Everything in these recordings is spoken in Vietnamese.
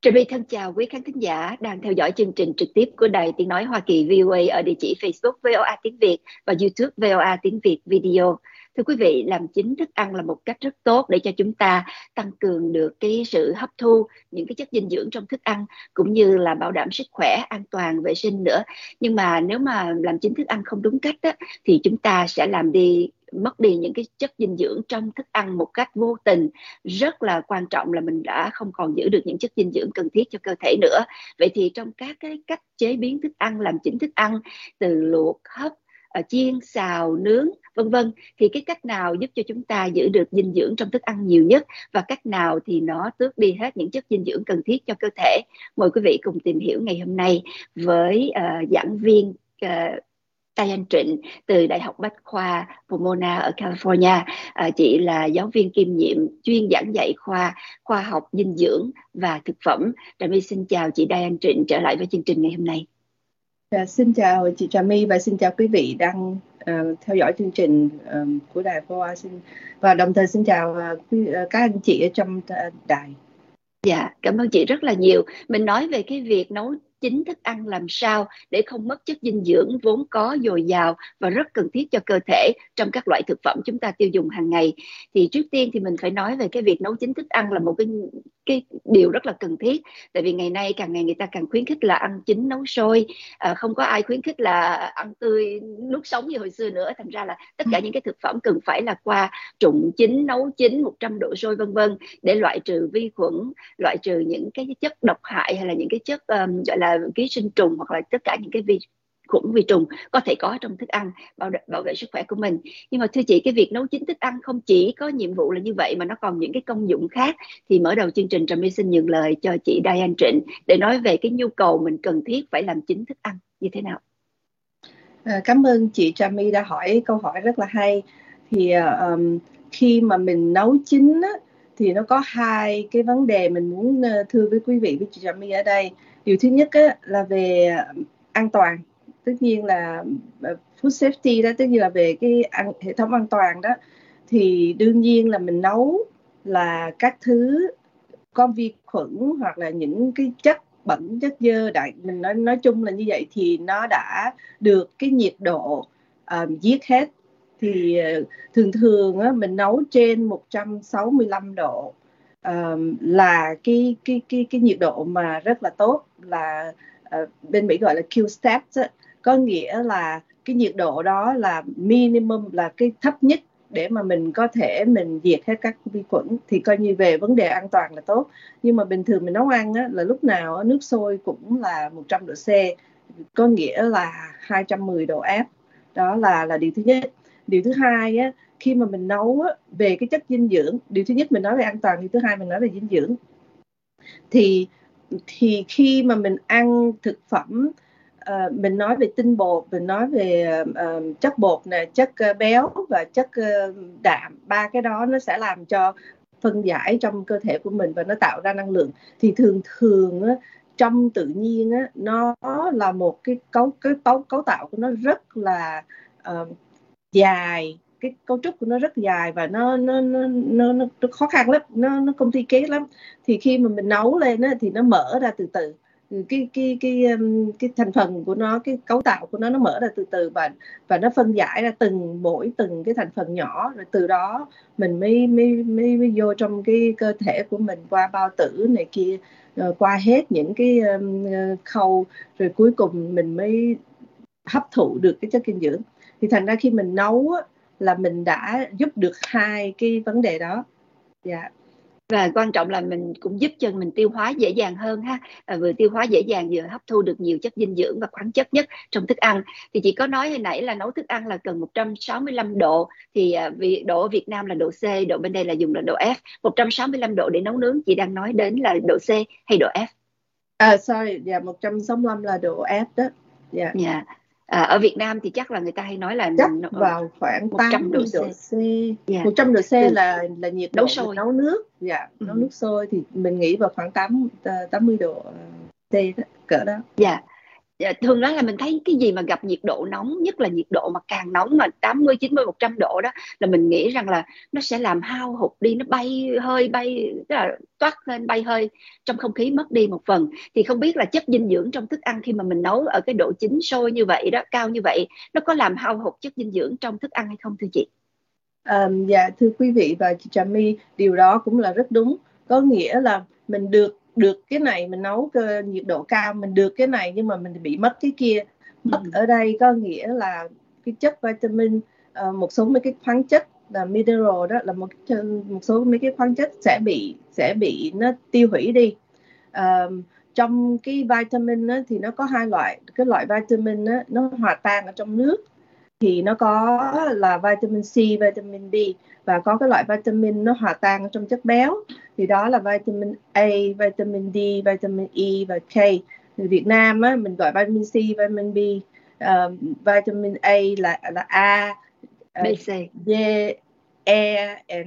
Trà My thân chào quý khán thính giả đang theo dõi chương trình trực tiếp của Đài Tiếng Nói Hoa Kỳ VOA ở địa chỉ Facebook VOA Tiếng Việt và YouTube VOA Tiếng Việt Video. Thưa quý vị, làm chính thức ăn là một cách rất tốt để cho chúng ta tăng cường được cái sự hấp thu những cái chất dinh dưỡng trong thức ăn, cũng như là bảo đảm sức khỏe, an toàn, vệ sinh nữa. Nhưng mà nếu mà làm chính thức ăn không đúng cách á, thì chúng ta sẽ mất đi những cái chất dinh dưỡng trong thức ăn một cách vô tình. Rất là quan trọng là mình đã không còn giữ được những chất dinh dưỡng cần thiết cho cơ thể nữa. Vậy thì trong các cái cách chế biến thức ăn, làm chính thức ăn, từ luộc, hấp, chiên, xào, nướng, vân vân, thì cái cách nào giúp cho chúng ta giữ được dinh dưỡng trong thức ăn nhiều nhất, và cách nào thì nó tước đi hết những chất dinh dưỡng cần thiết cho cơ thể? Mời quý vị cùng tìm hiểu ngày hôm nay với giảng viên Diane Trịnh từ Đại học Bách khoa Pomona ở California. Chị là giáo viên kiêm nhiệm chuyên giảng dạy khoa học dinh dưỡng và thực phẩm. Trà My xin chào chị Diane Trịnh trở lại với chương trình ngày hôm nay. Xin chào chị Trà My và xin chào quý vị đang theo dõi chương trình của Đài VOA, và đồng thời xin chào các anh chị ở trong đài. Dạ, cảm ơn chị rất là nhiều. Mình nói về cái việc nấu chính thức ăn làm sao để không mất chất dinh dưỡng vốn có dồi dào và rất cần thiết cho cơ thể trong các loại thực phẩm chúng ta tiêu dùng hàng ngày. Thì trước tiên thì mình phải nói về cái việc nấu chính thức ăn là một cái điều rất là cần thiết. Tại vì ngày nay càng ngày người ta càng khuyến khích là ăn chín nấu sôi, không có ai khuyến khích là ăn tươi nuốt sống như hồi xưa nữa. Thành ra là tất cả những cái thực phẩm cần phải là qua trụng chín, nấu chín 100 độ sôi vân vân, để loại trừ vi khuẩn, loại trừ những cái chất độc hại hay là những cái chất gọi là ký sinh trùng, hoặc là tất cả những cái vi khuẩn, vi trùng có thể có trong thức ăn, bảo vệ sức khỏe của mình. Nhưng mà thưa chị, cái việc nấu chín thức ăn không chỉ có nhiệm vụ là như vậy mà nó còn những cái công dụng khác. Thì mở đầu chương trình, Trà My xin nhường lời cho chị Diane Trịnh để nói về cái nhu cầu mình cần thiết phải làm chín thức ăn như thế nào. Cảm ơn chị Trà My đã hỏi câu hỏi rất là hay. Thì khi mà mình nấu chín á, thì nó có hai cái vấn đề mình muốn thưa với quý vị, với chị Trà My ở đây. Điều thứ nhất á, là về an toàn, tất nhiên là food safety đó, tất nhiên là về cái hệ thống an toàn đó. Thì đương nhiên là mình nấu là các thứ có vi khuẩn hoặc là những cái chất bẩn, chất dơ, mình nói chung là như vậy, thì nó đã được cái nhiệt độ giết hết. Thì thường á, mình nấu trên 165 độ là cái nhiệt độ mà rất là tốt, là bên Mỹ gọi là Q step, có nghĩa là cái nhiệt độ đó là minimum, là cái thấp nhất để mà mình có thể mình diệt hết các vi khuẩn, thì coi như về vấn đề an toàn là tốt. Nhưng mà bình thường mình nấu ăn á, là lúc nào nước sôi cũng là 100 độ C, có nghĩa là 210 độ F. Đó là điều thứ nhất. Điều thứ hai á, khi mà mình nấu á, về cái chất dinh dưỡng, điều thứ nhất mình nói về an toàn, điều thứ hai mình nói về dinh dưỡng. Thì khi mà mình ăn thực phẩm, mình nói về tinh bột, mình nói về chất bột nè, chất béo và chất đạm, ba cái đó nó sẽ làm cho phân giải trong cơ thể của mình và nó tạo ra năng lượng. Thì thường á, trong tự nhiên á, nó là một cái cấu tạo của nó rất là dài, cái cấu trúc của nó rất dài và nó khó khăn lắm, nó complicated lắm. Thì khi mà mình nấu lên á, thì nó mở ra từ từ, cái thành phần của nó, cái cấu tạo của nó mở ra từ từ, và nó phân giải ra mỗi từng cái thành phần nhỏ, rồi từ đó mình mới vô trong cái cơ thể của mình qua bao tử này kia, qua hết những cái khâu, rồi cuối cùng mình mới hấp thụ được cái chất dinh dưỡng. Thì thành ra khi mình nấu á, là mình đã giúp được hai cái vấn đề đó. Dạ. Và quan trọng là mình cũng giúp cho mình tiêu hóa dễ dàng hơn ha, vừa tiêu hóa dễ dàng vừa hấp thu được nhiều chất dinh dưỡng và khoáng chất nhất trong thức ăn. Thì chị có nói hồi nãy là nấu thức ăn là cần 165 độ, thì vì độ ở Việt Nam là độ C, độ bên đây là dùng là độ F. 165 độ để nấu nướng, chị đang nói đến là độ C hay độ F? Sorry, dạ, 165 là độ F đó. Dạ. Yeah. Ở Việt Nam thì chắc là người ta hay nói là chắc vào khoảng 100 độ C. 100 độ C là nhiệt độ nấu nước. Dạ, nấu nước sôi thì mình nghĩ vào khoảng 80 độ C đó, cỡ đó. Dạ. Dạ, thường đó là mình thấy cái gì mà gặp nhiệt độ nóng, nhất là nhiệt độ mà càng nóng mà 80, 90, 100 độ đó, là mình nghĩ rằng là nó sẽ làm hao hụt đi, nó bay hơi, bay tức là toát lên, bay hơi trong không khí, mất đi một phần. Thì không biết là chất dinh dưỡng trong thức ăn khi mà mình nấu ở cái độ chín sôi như vậy đó, cao như vậy, nó có làm hao hụt chất dinh dưỡng trong thức ăn hay không thưa chị? Dạ thưa quý vị và chị Trà My, điều đó cũng là rất đúng. Có nghĩa là mình được được cái này, mình nấu nhiệt độ cao, mình được cái này nhưng mà mình bị mất cái kia. Mất Ừ. ở đây có nghĩa là cái chất vitamin, một số mấy cái khoáng chất là mineral, đó là một số mấy cái khoáng chất sẽ bị nó tiêu hủy đi. Trong cái vitamin á, thì nó có hai loại. Cái loại vitamin á, nó hòa tan ở trong nước thì nó có là vitamin C, vitamin D, và có cái loại vitamin nó hòa tan trong chất béo thì đó là vitamin A, vitamin D, vitamin E và K. Người Việt Nam á, mình gọi vitamin C, vitamin B, vitamin A là A, BC. D, E and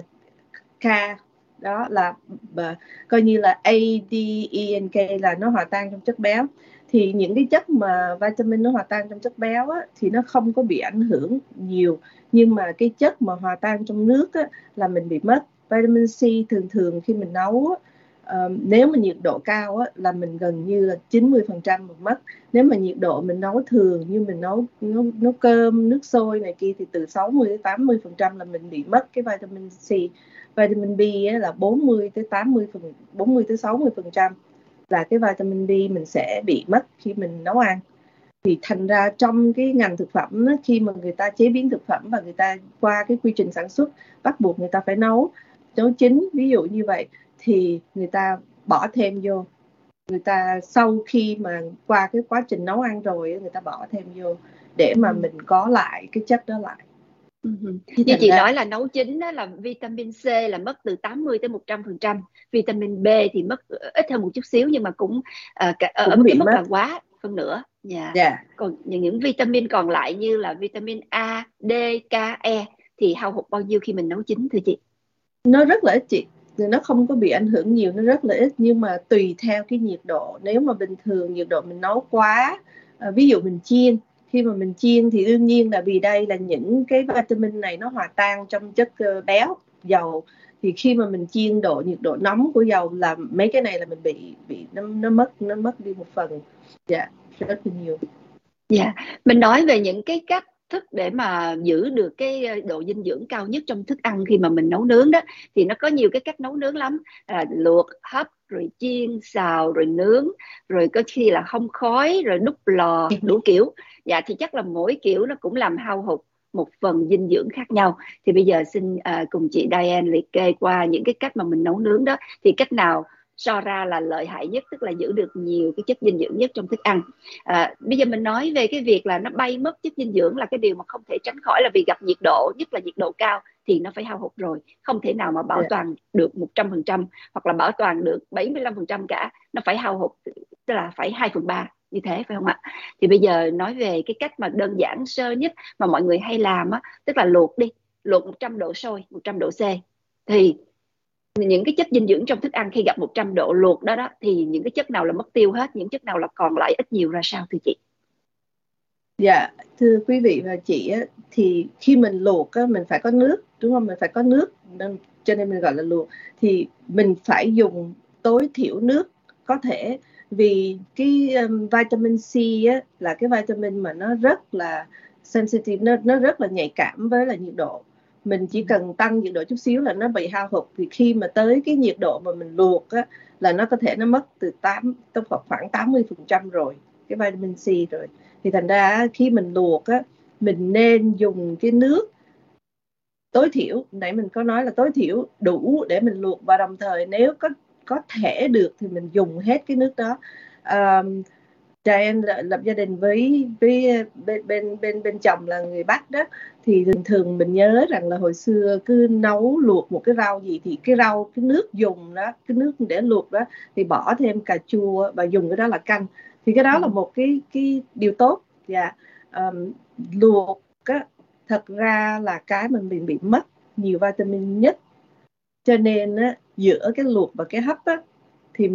K, đó là coi như là A, D, E and K là nó hòa tan trong chất béo. Thì những cái chất mà vitamin nó hòa tan trong chất béo á, thì nó không có bị ảnh hưởng nhiều, nhưng mà cái chất mà hòa tan trong nước á, là mình bị mất. Vitamin C thường thường khi mình nấu á, nếu mà nhiệt độ cao á, là mình gần như là 90% mình mất. Nếu mà nhiệt độ mình nấu thường như mình nấu cơm, nước sôi này kia, thì từ 60 đến 80% là mình bị mất cái vitamin C. Vitamin B á, là 40 tới 80 40 tới 60% là cái vitamin B mình sẽ bị mất khi mình nấu ăn. Thì thành ra trong cái ngành thực phẩm á, khi mà người ta chế biến thực phẩm và người ta qua cái quy trình sản xuất bắt buộc người ta phải nấu chín, ví dụ như vậy, thì người ta bỏ thêm vô. Người ta sau khi mà qua cái quá trình nấu ăn rồi người ta bỏ thêm vô để mà mình có lại cái chất đó lại. Như chị nói là nấu chín đó là vitamin C là mất từ 80 tới 100%, vitamin B thì mất ít hơn một chút xíu, nhưng mà cũng ở Cũng cái bị mức mất. là quá phân nửa. Yeah. Dạ. Còn những vitamin còn lại như là vitamin A, D, K, E thì hao hụt bao nhiêu khi mình nấu chín thưa chị? Nó rất là ít chị, nó không có bị ảnh hưởng nhiều, nó rất là ít, nhưng mà tùy theo cái nhiệt độ. Nếu mà bình thường nhiệt độ mình nấu quá, ví dụ mình chiên, khi mà mình chiên thì đương nhiên là vì đây là những cái vitamin này nó hòa tan trong chất béo, dầu, thì khi mà mình chiên nhiệt độ nóng của dầu là mấy cái này là mình bị nó mất đi một phần. Dạ, rất là nhiều. Dạ, mình nói về những cái cách thức để mà giữ được cái độ dinh dưỡng cao nhất trong thức ăn khi mà mình nấu nướng đó, thì nó có nhiều cái cách nấu nướng lắm, luộc, hấp, rồi chiên, xào, rồi nướng, rồi có khi là hong khói, rồi đúc lò, đủ kiểu. Dạ, thì chắc là mỗi kiểu nó cũng làm hao hụt một phần dinh dưỡng khác nhau. Thì bây giờ xin cùng chị Diane liệt kê qua những cái cách mà mình nấu nướng đó, thì cách nào so ra là lợi hại nhất, tức là giữ được nhiều cái chất dinh dưỡng nhất trong thức ăn. Bây giờ mình nói về cái việc là nó bay mất chất dinh dưỡng là cái điều mà không thể tránh khỏi, là vì gặp nhiệt độ, nhất là nhiệt độ cao thì nó phải hao hụt rồi, không thể nào mà bảo Dạ. toàn được 100% hoặc là bảo toàn được 75% cả, nó phải hao hụt, tức là phải 2/3 như thế, phải không ạ? Thì bây giờ nói về cái cách mà đơn giản sơ nhất mà mọi người hay làm á, tức là luộc đi, luộc 100 độ sôi, 100 độ C, thì những cái chất dinh dưỡng trong thức ăn khi gặp 100 độ luộc đó đó, thì những cái chất nào là mất tiêu hết, những chất nào là còn lại ít nhiều ra sao thưa chị? Dạ, thưa quý vị và chị á, thì khi mình luộc á, mình phải có nước, đúng không? Mình phải có nước, nên cho nên mình gọi là luộc. Thì mình phải dùng tối thiểu nước có thể, vì cái vitamin C á, là cái vitamin mà nó rất là sensitive, nó rất là nhạy cảm với là nhiệt độ. Mình chỉ cần tăng nhiệt độ chút xíu là nó bị hao hụt. Thì khi mà tới cái nhiệt độ mà mình luộc á, là nó có thể nó mất từ khoảng 80% rồi, cái vitamin C rồi. Thì thành ra khi mình luộc á, mình nên dùng cái nước tối thiểu, nãy mình có nói là tối thiểu đủ để mình luộc, và đồng thời nếu có thể được thì mình dùng hết cái nước đó. Em lập gia đình với bên chồng là người Bắc đó, thì thường thường mình nhớ rằng là hồi xưa cứ nấu luộc một cái rau gì thì cái nước dùng đó, cái nước để luộc đó thì bỏ thêm cà chua và dùng cái đó là canh, thì cái đó là một cái điều tốt. Dạ. Luộc á, thật ra là cái mà mình bị mất nhiều vitamin nhất, cho nên á, giữa cái luộc và cái hấp á, thì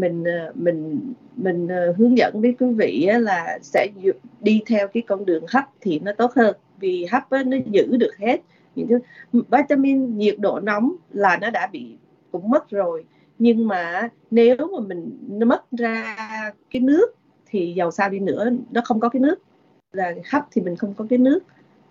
mình hướng dẫn với quý vị là sẽ đi theo cái con đường hấp thì nó tốt hơn, vì hấp nó giữ được hết những cái vitamin. Nhiệt độ nóng là nó đã bị cũng mất rồi, nhưng mà nếu mà mình mất ra cái nước thì dầu sao đi nữa nó không có cái nước, là hấp thì mình không có cái nước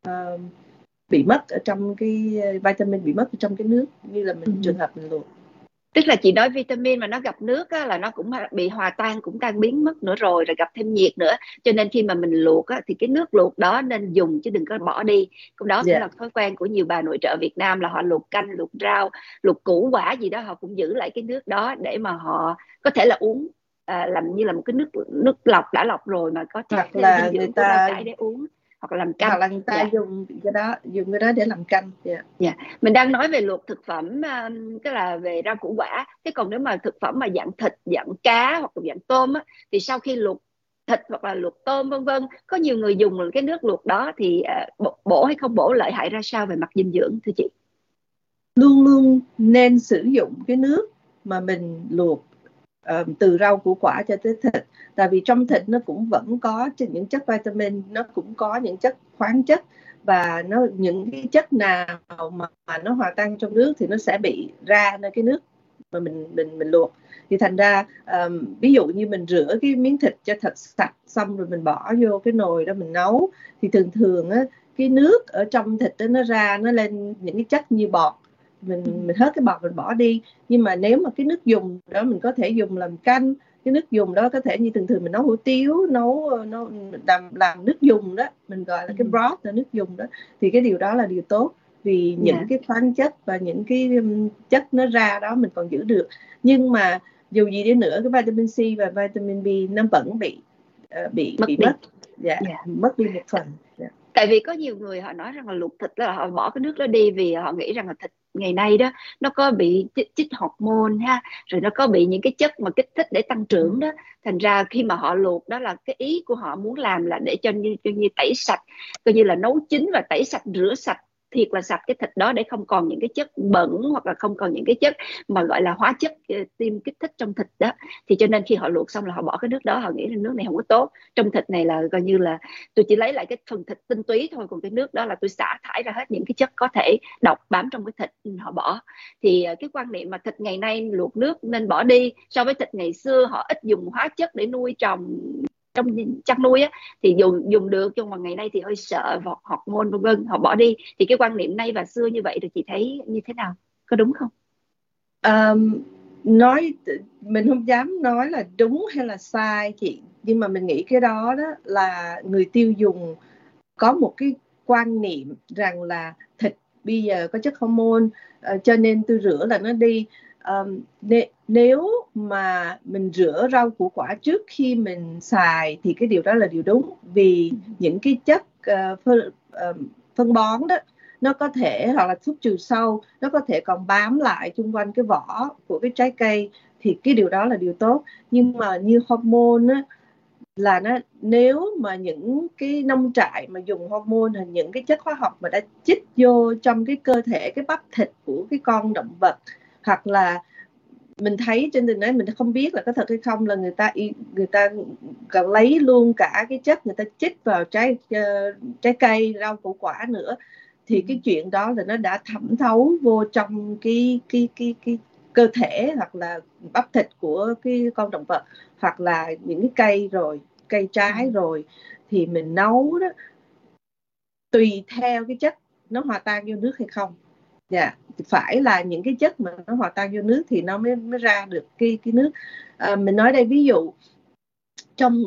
bị mất ở trong cái vitamin, bị mất ở trong cái nước, như là mình trường hợp mình luộc. Tức là chị nói vitamin mà nó gặp nước á, là nó cũng bị hòa tan, cũng tan biến mất nữa rồi gặp thêm nhiệt nữa, cho nên khi mà mình luộc á, thì cái nước luộc đó nên dùng chứ đừng có bỏ đi. Cũng đó cũng là thói quen của nhiều bà nội trợ Việt Nam, là họ luộc canh, luộc rau, luộc củ quả gì đó, họ cũng giữ lại cái nước đó để mà họ có thể là uống, làm như là một cái nước lọc đã lọc rồi mà có chất dinh dưỡng của rau cải để uống, hoặc là làm canh, hoặc là người ta dùng cái đó để làm canh. Mình đang nói về luộc thực phẩm, tức là về rau củ quả. Thế còn nếu mà thực phẩm mà dạng thịt, dạng cá hoặc là dạng tôm á, thì sau khi luộc thịt hoặc là luộc tôm vân vân, có nhiều người dùng cái nước luộc đó thì bổ hay không bổ, lợi hại ra sao về mặt dinh dưỡng thưa chị? Luôn luôn nên sử dụng cái nước mà mình luộc từ rau củ quả cho tới thịt, tại vì trong thịt nó cũng vẫn có những chất vitamin, nó cũng có những chất khoáng chất, và những cái chất nào mà nó hòa tan trong nước thì nó sẽ bị ra nơi cái nước mà mình luộc. Thì thành ra ví dụ như mình rửa cái miếng thịt cho thật sạch xong rồi mình bỏ vô cái nồi đó mình nấu, thì thường á, cái nước ở trong thịt đó nó ra, nó lên những cái chất như bọt, mình hết cái bọt mình bỏ đi. Nhưng mà nếu mà cái nước dùng đó mình có thể dùng làm canh, cái nước dùng đó có thể như thường mình nấu hủ tiếu, nấu làm nước dùng đó, mình gọi là cái broth là nước dùng đó, thì cái điều đó là điều tốt, vì những cái khoáng chất và những cái chất nó ra đó mình còn giữ được. Nhưng mà dù gì đi nữa, cái vitamin C và vitamin B nó vẫn bị mất đi một phần. Tại vì có nhiều người họ nói rằng là luộc thịt là họ bỏ cái nước đó đi, vì họ nghĩ rằng là thịt ngày nay đó nó có bị chích hormone ha, rồi nó có bị những cái chất mà kích thích để tăng trưởng đó. Thành ra khi mà họ luộc, đó là cái ý của họ muốn làm là để cho như tẩy sạch, coi như là nấu chín và tẩy sạch, rửa sạch thiệt là sạch cái thịt đó, để không còn những cái chất bẩn hoặc là không còn những cái chất mà gọi là hóa chất tiêm kích thích trong thịt đó. Thì cho nên khi họ luộc xong là họ bỏ cái nước đó, họ nghĩ là nước này không có tốt. Trong thịt này là coi như là tôi chỉ lấy lại cái phần thịt tinh túy thôi, còn cái nước đó là tôi xả thải ra hết những cái chất có thể độc bám trong cái thịt, họ bỏ. Thì cái quan niệm mà thịt ngày nay luộc nước nên bỏ đi, so với thịt ngày xưa họ ít dùng hóa chất để nuôi trồng trong chăn nuôi á, thì dùng được, nhưng mà ngày nay thì hơi sợ vọt hormone vân vân, họ bỏ đi. Thì cái quan niệm nay và xưa như vậy thì chị thấy như thế nào, có đúng không? Nói mình không dám nói là đúng hay là sai chị, nhưng mà mình nghĩ cái đó là người tiêu dùng có một cái quan niệm rằng là thịt bây giờ có chất hormone, cho nên tôi rửa là nó đi. Nếu mà mình rửa rau củ quả trước khi mình xài thì cái điều đó là điều đúng, vì những cái chất phân bón đó nó có thể, hoặc là thuốc trừ sâu, nó có thể còn bám lại xung quanh cái vỏ của cái trái cây, thì cái điều đó là điều tốt. Nhưng mà như hormone á, là nếu mà những cái nông trại mà dùng hormone hay những cái chất hóa học mà đã chích vô trong cái cơ thể, cái bắp thịt của cái con động vật, hoặc là mình thấy trên đường đấy, mình không biết là có thật hay không, là người ta còn lấy luôn cả cái chất người ta chích vào trái cây, rau củ quả nữa, thì cái chuyện đó là nó đã thẩm thấu vô trong cái cơ thể hoặc là bắp thịt của cái con động vật, hoặc là những cái cây trái rồi, thì mình nấu đó tùy theo cái chất nó hòa tan vô nước hay không. Phải là những cái chất mà nó hòa tan vô nước thì nó mới ra được cái nước. Mình nói đây ví dụ trong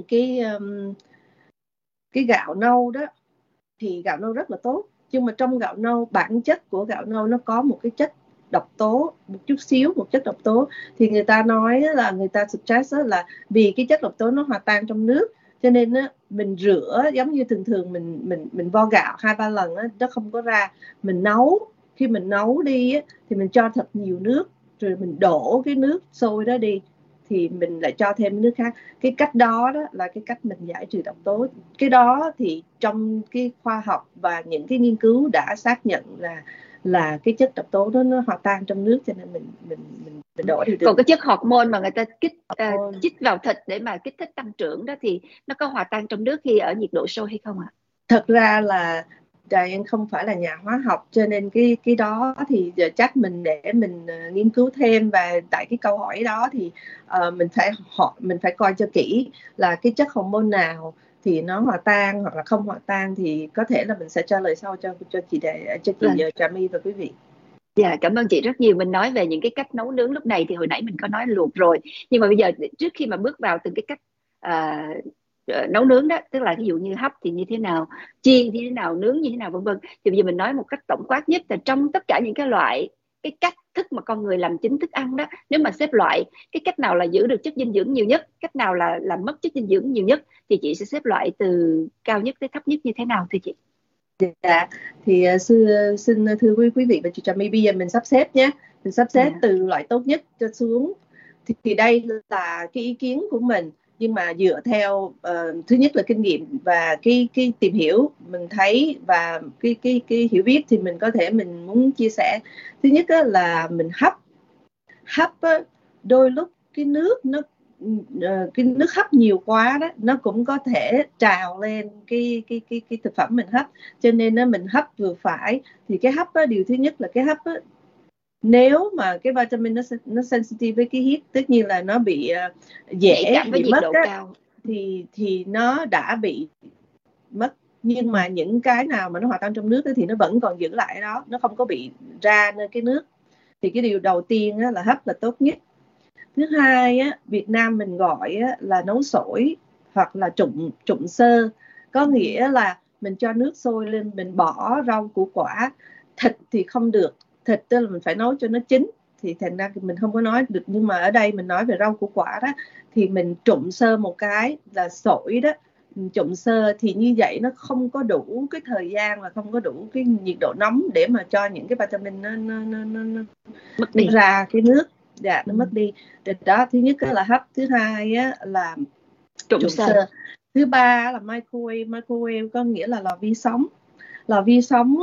cái gạo nâu đó, thì gạo nâu rất là tốt, nhưng mà trong gạo nâu, bản chất của gạo nâu nó có một cái chất độc tố, một chút xíu, một chất độc tố, thì người ta nói là, người ta suggest là vì cái chất độc tố nó hòa tan trong nước, cho nên mình rửa giống như thường mình vo gạo 2-3 lần nó không có ra. Mình nấu, khi mình nấu đi thì mình cho thật nhiều nước, rồi mình đổ cái nước sôi đó đi, thì mình lại cho thêm nước khác. Cái cách đó là cái cách mình giải trừ độc tố. Cái đó thì trong cái khoa học và những cái nghiên cứu đã xác nhận là cái chất độc tố đó nó hòa tan trong nước, cho nên mình đổ đi được. Còn cái chất hormone mà người ta chích vào thịt để mà kích thích tăng trưởng đó thì nó có hòa tan trong nước khi ở nhiệt độ sôi hay không ạ? Thật ra là Diane không phải là nhà hóa học, cho nên cái đó thì chắc mình để mình nghiên cứu thêm. Và tại cái câu hỏi đó thì mình phải coi cho kỹ là cái chất hormone nào thì nó hòa tan hoặc là không hòa tan, thì có thể là mình sẽ trả lời sau cho chị Trà My và quý vị. Dạ, cảm ơn chị rất nhiều. Mình nói về những cái cách nấu nướng lúc này thì hồi nãy mình có nói luộc rồi, nhưng mà bây giờ trước khi mà bước vào từng cái cách nấu nướng đó, tức là ví dụ như hấp thì như thế nào, chiên như thế nào, nướng như thế nào, vân vân, thì bây giờ mình nói một cách tổng quát nhất là trong tất cả những cái cách thức mà con người làm chính thức ăn đó, nếu mà xếp loại cái cách nào là giữ được chất dinh dưỡng nhiều nhất, cách nào là làm mất chất dinh dưỡng nhiều nhất, thì chị sẽ xếp loại từ cao nhất tới thấp nhất như thế nào thưa chị? Dạ, thì xin thưa quý vị và chị Trà My, bây giờ mình sắp xếp nhé. Mình sắp xếp từ loại tốt nhất cho xuống. Thì đây là cái ý kiến của mình, nhưng mà dựa theo thứ nhất là kinh nghiệm và cái tìm hiểu mình thấy và cái hiểu biết, thì mình có thể mình muốn chia sẻ. Thứ nhất là mình hấp đôi lúc cái nước hấp nhiều quá đó, nó cũng có thể trào lên cái thực phẩm mình hấp, cho nên mình hấp vừa phải. Thì cái hấp điều thứ nhất là cái hấp nếu mà cái vitamin nó sensitive với cái heat, tất nhiên là nó bị dễ bị mất cao, thì nó đã bị mất. Nhưng mà những cái nào mà nó hòa tan trong nước thì nó vẫn còn giữ lại đó, nó không có bị ra nơi cái nước. Thì cái điều đầu tiên là hấp là tốt nhất. Thứ hai Việt Nam mình gọi là nấu sổi hoặc là trụng sơ, có nghĩa là mình cho nước sôi lên, mình bỏ rau củ quả. Thịt thì không được, thịt tức là mình phải nấu cho nó chín, thì thành ra mình không có nói được. Nhưng mà ở đây mình nói về rau củ quả đó, thì mình trụng sơ một cái là sổi đó. Trụng sơ thì như vậy nó không có đủ cái thời gian và không có đủ cái nhiệt độ nóng để mà cho những cái vitamin nó ra cái nước. Dạ, nó mất đi. Đó, thứ nhất là hấp, thứ hai là trụng sơ, thứ ba là microwave có nghĩa là lò vi sóng. Lò vi sóng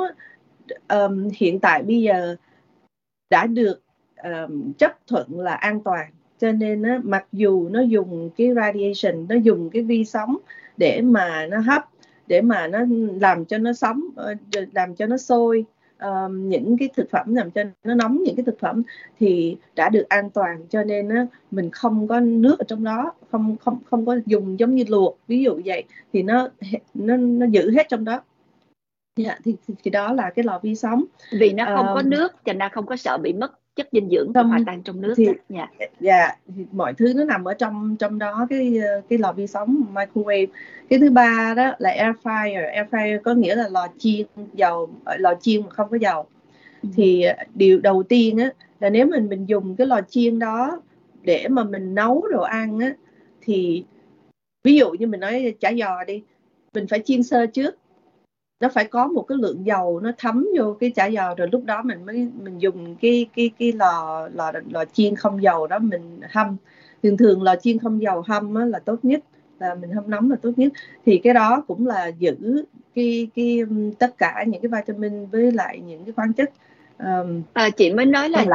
hiện tại bây giờ đã được chấp thuận là an toàn, cho nên mặc dù nó dùng cái radiation, nó dùng cái vi sóng để mà nó hấp, để mà nó làm cho nó sống, làm cho nó sôi những cái thực phẩm, làm cho nó nóng những cái thực phẩm, thì đã được an toàn. Cho nên mình không có nước ở trong đó, không có dùng giống như luộc ví dụ vậy, thì nó giữ hết trong đó. Dạ, thì đó là cái lò vi sóng. Vì nó không có nước cho nên không có sợ bị mất chất dinh dưỡng và hòa tan trong nước. Dạ, thì mọi thứ nó nằm ở trong đó, cái lò vi sóng microwave. Cái thứ ba đó là air fryer. Air fryer có nghĩa là lò chiên dầu, lò chiên mà không có dầu. Thì điều đầu tiên là nếu mình dùng cái lò chiên đó để mà mình nấu đồ ăn thì ví dụ như mình nói chả giò đi, mình phải chiên sơ trước, nó phải có một cái lượng dầu nó thấm vô cái chả giò, rồi lúc đó mình dùng cái lò chiên không dầu đó mình hâm. Thường lò chiên không dầu hâm là tốt nhất, là mình hâm nóng là tốt nhất. Thì cái đó cũng là giữ cái tất cả những cái vitamin với lại những cái khoáng chất. Chị mới nói là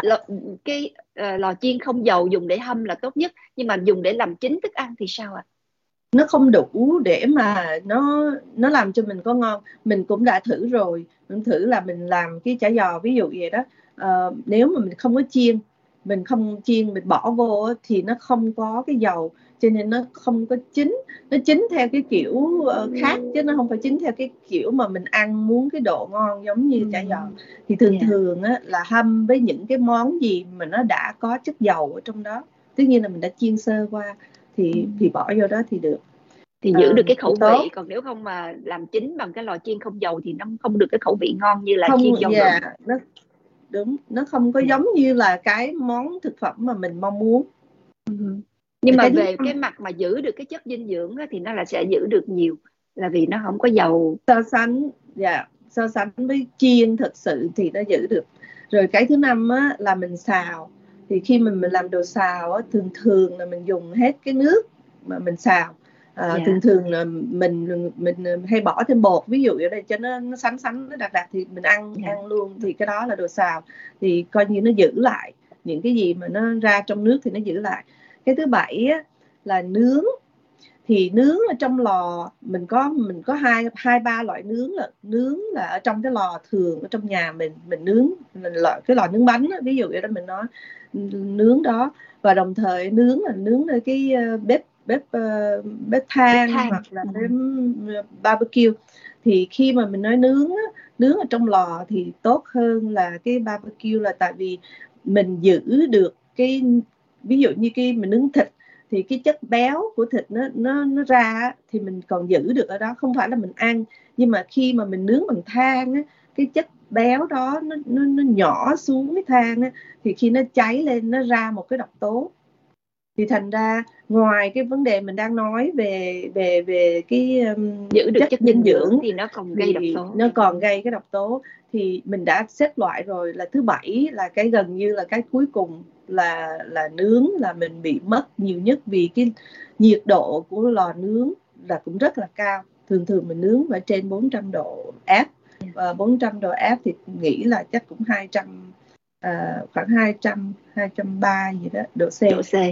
lò chiên không dầu dùng để hâm là tốt nhất, nhưng mà dùng để làm chính thức ăn thì sao ạ? Nó không đủ để mà nó làm cho mình có ngon. Mình cũng đã thử rồi, mình thử là mình làm cái chả giò ví dụ vậy đó, nếu mà mình không có chiên, mình bỏ vô thì nó không có cái dầu, cho nên nó không có chín. Nó chín theo cái kiểu khác, chứ nó không phải chín theo cái kiểu mà mình ăn muốn cái độ ngon giống như chả giò. Thì thường là hâm với những cái món gì mà nó đã có chất dầu ở trong đó, tất nhiên là mình đã chiên sơ qua, thì bỏ vô đó thì được, thì giữ được cái khẩu vị. Còn nếu không mà làm chính bằng cái lò chiên không dầu thì nó không được cái khẩu vị ngon như là chiên dầu. Nó không có giống như là cái món thực phẩm mà mình mong muốn. Nhưng mà về cái mặt mà giữ được cái chất dinh dưỡng thì nó là sẽ giữ được nhiều, là vì nó không có dầu. So sánh với chiên thực sự thì nó giữ được. Rồi cái thứ năm là mình xào. Thì khi mình làm đồ xào thường là mình dùng hết cái nước mà mình xào. Thường thường là mình hay bỏ thêm bột, ví dụ ở đây cho nó sánh nó đặc thì mình ăn luôn, thì cái đó là đồ xào, thì coi như nó giữ lại những cái gì mà nó ra trong nước thì nó giữ lại. Cái thứ bảy á, là nướng. Thì nướng ở trong lò mình có hai ba loại nướng là ở trong cái lò thường ở trong nhà mình nướng, cái lò nướng bánh đó, ví dụ vậy đó mình nói nướng đó, và đồng thời nướng là nướng ở cái bếp than hoặc là bếp barbecue. Thì khi mà mình nói nướng ở trong lò thì tốt hơn là cái barbecue, là tại vì mình giữ được cái, ví dụ như cái mình nướng thịt thì cái chất béo của thịt nó ra thì mình còn giữ được ở đó, không phải là mình ăn. Nhưng mà khi mà mình nướng bằng than á, cái chất béo đó nó nhỏ xuống cái than á, thì khi nó cháy lên nó ra một cái độc tố. Thì thành ra ngoài cái vấn đề mình đang nói về cái giữ được chất dinh dưỡng thì nó còn gây độc tố, nó còn gây cái độc tố. Thì mình đã xếp loại rồi, là thứ bảy là cái gần như là cái cuối cùng, là nướng là mình bị mất nhiều nhất, vì cái nhiệt độ của lò nướng là cũng rất là cao. Thường mình nướng phải trên 400 độ F, và 400 độ F thì nghĩ là chắc cũng 200, khoảng 230 gì đó độ C.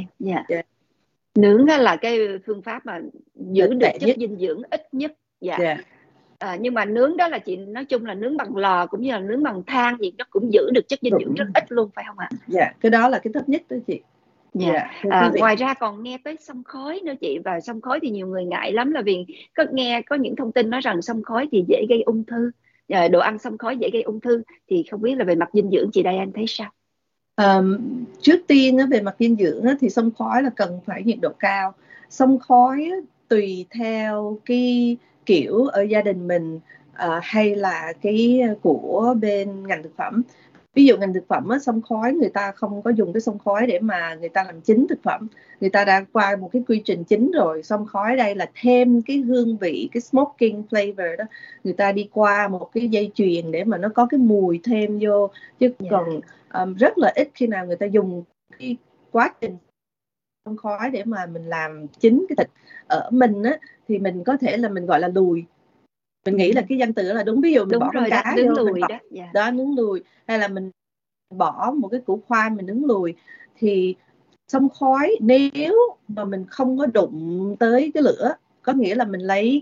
Nướng là cái phương pháp mà giữ được chất dinh dưỡng ít nhất. Nhưng mà nướng đó là chị nói chung là nướng bằng lò cũng như là nướng bằng than thì nó cũng giữ được chất dinh dưỡng rất ít luôn, phải không ạ? Cái đó là cái thấp nhất đó chị. Ngoài ra còn nghe tới xông khói nữa chị, và xông khói thì nhiều người ngại lắm, là vì có những thông tin nói rằng xông khói thì dễ gây ung thư, đồ ăn xông khói dễ gây ung thư, thì không biết là về mặt dinh dưỡng chị Diane thấy sao? Trước tiên về mặt dinh dưỡng thì xông khói là cần phải nhiệt độ cao. Xông khói tùy theo cái kiểu ở gia đình mình, hay là cái của bên ngành thực phẩm. Ví dụ ngành thực phẩm xông khói người ta không có dùng cái xông khói để mà người ta làm chín thực phẩm, người ta đã qua một cái quy trình chín rồi. Xông khói đây là thêm cái hương vị, cái smoking flavor đó, người ta đi qua một cái dây chuyền để mà nó có cái mùi thêm vô, chứ còn rất là ít khi nào người ta dùng cái quá trình xông khói để mà mình làm chín cái thịt. Ở mình thì mình có thể là mình gọi là lùi, mình nghĩ là cái danh từ là đúng. Ví dụ mình bỏ con cá vô lùi mình đó nướng lùi, hay là mình bỏ một cái củ khoai mình nướng lùi. Thì xông khói nếu mà mình không có đụng tới cái lửa, có nghĩa là mình lấy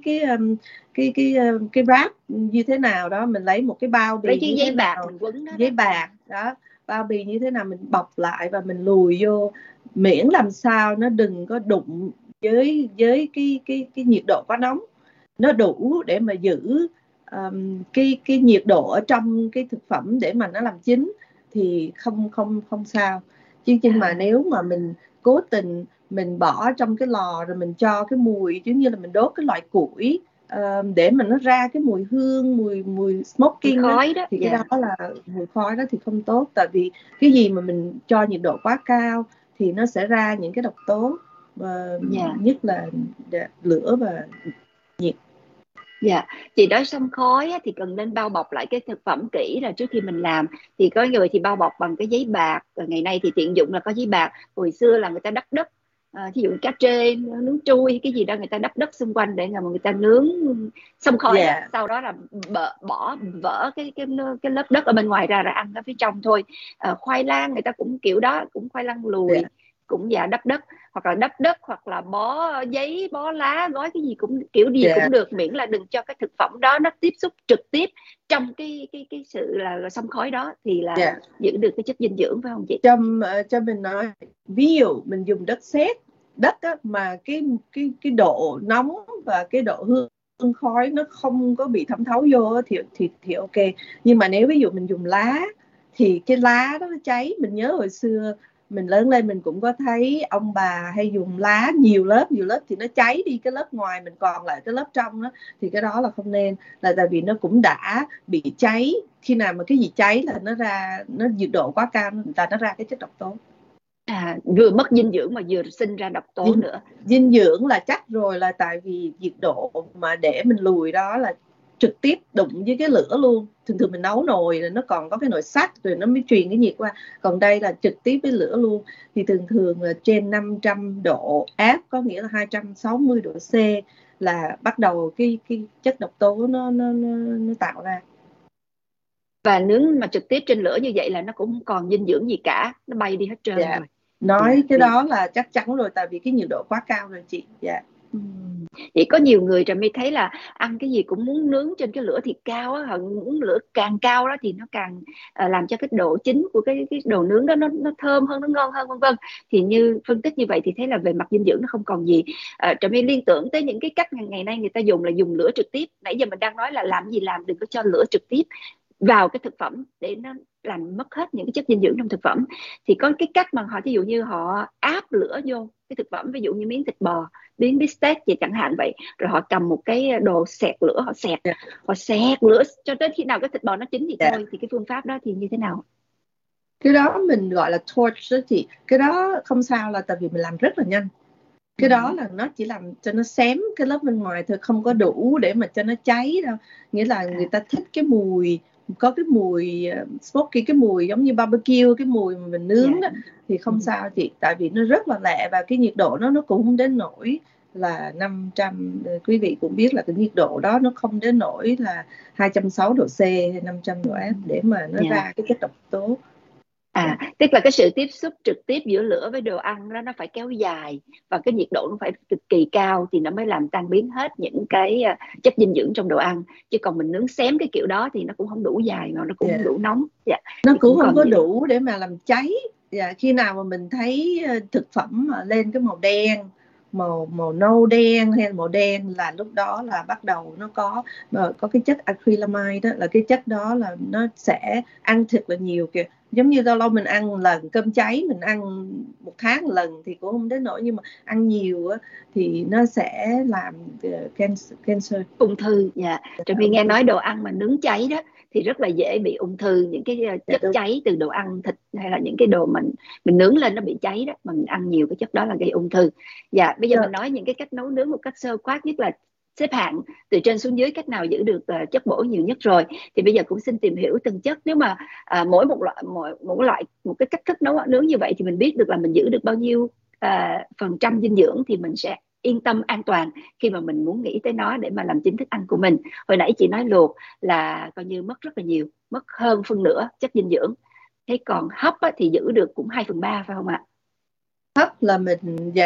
cái wrap như thế nào đó, mình lấy một cái bao bì như giấy bạc mình quấn đó, giấy bạc đó, bao bì như thế nào mình bọc lại và mình lùi vô, miễn làm sao nó đừng có đụng với cái nhiệt độ quá nóng, nó đủ để mà giữ cái nhiệt độ ở trong cái thực phẩm để mà nó làm chín thì không sao. Nhưng mà nếu mà mình cố tình mình bỏ trong cái lò rồi mình cho cái mùi giống như là mình đốt cái loại củi để mà nó ra cái mùi hương, mùi smoking khói đó, thì cái đó là mùi khói đó thì không tốt. Tại vì cái gì mà mình cho nhiệt độ quá cao thì nó sẽ ra những cái độc tố, nhất là lửa và nhiệt. Chị nói xông khói thì cần nên bao bọc lại cái thực phẩm kỹ là trước khi mình làm. Thì có người thì bao bọc bằng cái giấy bạc, ngày nay thì tiện dụng là có giấy bạc. Hồi xưa là người ta đắp đất, ví dụ cá trê nướng trui cái gì đó, người ta đắp đất xung quanh để mà người ta nướng xông khói. Sau đó là bỏ vỡ cái lớp đất ở bên ngoài ra ăn ở phía trong thôi. Khoai lang người ta cũng kiểu đó, cũng khoai lang lùi cũng đắp đất, hoặc là đắp đất, hoặc là bó giấy, bó lá, gói cái gì cũng kiểu gì cũng được, miễn là đừng cho cái thực phẩm đó nó tiếp xúc trực tiếp trong cái sự là xông khói đó, thì là giữ được cái chất dinh dưỡng, phải không chị? Cho mình nói, ví dụ mình dùng đất sét, đất á, mà cái độ nóng và cái độ hương khói nó không có bị thẩm thấu vô thì ok. Nhưng mà nếu ví dụ mình dùng lá thì cái lá đó nó cháy. Mình nhớ hồi xưa mình lớn lên mình cũng có thấy ông bà hay dùng lá nhiều lớp thì nó cháy đi cái lớp ngoài, mình còn lại cái lớp trong đó, thì cái đó là không nên, là tại vì nó cũng đã bị cháy. Khi nào mà cái gì cháy là nó nhiệt độ quá cao là nó ra cái chất độc tố. Vừa mất dinh dưỡng mà vừa sinh ra độc tố nữa. Dinh dưỡng là chắc rồi, là tại vì nhiệt độ mà để mình lùi đó là trực tiếp đụng với cái lửa luôn. Thường thường mình nấu nồi rồi nó còn có cái nồi sắt rồi nó mới truyền cái nhiệt qua, còn đây là trực tiếp với lửa luôn. Thì thường thường là trên 500 độ áp, có nghĩa là 260 độ C là bắt đầu cái chất độc tố nó tạo ra. Và nướng mà trực tiếp trên lửa như vậy là nó cũng không còn dinh dưỡng gì cả, nó bay đi hết trơn rồi. Nói cái đó là chắc chắn rồi, tại vì cái nhiệt độ quá cao rồi chị. Vậy có nhiều người Trà My thấy là ăn cái gì cũng muốn nướng trên cái lửa thiệt cao á, họ muốn lửa càng cao đó thì nó càng làm cho cái độ chín của cái đồ nướng đó nó thơm hơn, nó ngon hơn, vân vân. Thì như phân tích như vậy thì thấy là về mặt dinh dưỡng nó không còn gì. Trà My liên tưởng tới những cái cách ngày nay người ta dùng là dùng lửa trực tiếp. Nãy giờ mình đang nói là làm gì làm đừng có cho lửa trực tiếp vào cái thực phẩm để nó làm mất hết những cái chất dinh dưỡng trong thực phẩm. Thì có cái cách mà họ, ví dụ như họ áp lửa vô cái thực phẩm, ví dụ như miếng thịt bò, miếng bít tết gì chẳng hạn vậy, rồi họ cầm một cái đồ xẹt lửa, họ xẹt lửa cho tới khi nào cái thịt bò nó chín thì thôi. Thì cái phương pháp đó thì như thế nào? Cái đó mình gọi là torch đó chị. Cái đó không sao, là tại vì mình làm rất là nhanh. Cái đó là nó chỉ làm cho nó xém cái lớp bên ngoài thôi, không có đủ để mà cho nó cháy đâu. Nghĩa là người ta thích cái mùi, có cái mùi smoky, cái mùi giống như barbecue, cái mùi mà mình nướng đó, thì không sao chị. Tại vì nó rất là lẹ và cái nhiệt độ nó cũng không đến nổi là 500. Quý vị cũng biết là cái nhiệt độ đó nó không đến nổi là 260 độ C hay 500 độ F để mà nó ra cái chất độc tố. Tức là cái sự tiếp xúc trực tiếp giữa lửa với đồ ăn đó nó phải kéo dài và cái nhiệt độ nó phải cực kỳ cao thì nó mới làm tan biến hết những cái chất dinh dưỡng trong đồ ăn. Chứ còn mình nướng xém cái kiểu đó thì nó cũng không đủ dài mà nó cũng không đủ nóng. Nó cũng không có đủ để mà làm cháy. Khi nào mà mình thấy thực phẩm mà lên cái màu đen, màu nâu đen hay màu đen là lúc đó là bắt đầu nó có cái chất acrylamide đó, là cái chất đó là nó sẽ ăn thịt là nhiều kìa. Giống như lâu lâu mình ăn lần cơm cháy, mình ăn một tháng lần thì cũng không đến nỗi, nhưng mà ăn nhiều á, thì nó sẽ làm cancer, ung thư. Trà My nghe nói đồ ăn mà nướng cháy đó thì rất là dễ bị ung thư, những cái chất cháy từ đồ ăn thịt hay là những cái đồ mình nướng lên nó bị cháy đó, mà mình ăn nhiều cái chất đó là gây ung thư. Bây giờ mình nói những cái cách nấu nướng một cách sơ quát nhất là xếp hạng từ trên xuống dưới cách nào giữ được chất bổ nhiều nhất rồi. Thì bây giờ cũng xin tìm hiểu từng chất. Nếu mà mỗi cái cách thức nấu nướng như vậy thì mình biết được là mình giữ được bao nhiêu phần trăm dinh dưỡng thì mình sẽ yên tâm an toàn khi mà mình muốn nghĩ tới nó để mà làm chính thức ăn của mình. Hồi nãy chị nói luộc là coi như mất rất là nhiều, mất hơn phân nửa chất dinh dưỡng. Thế còn hấp thì giữ được cũng 2/3 phải không ạ? Hấp là mình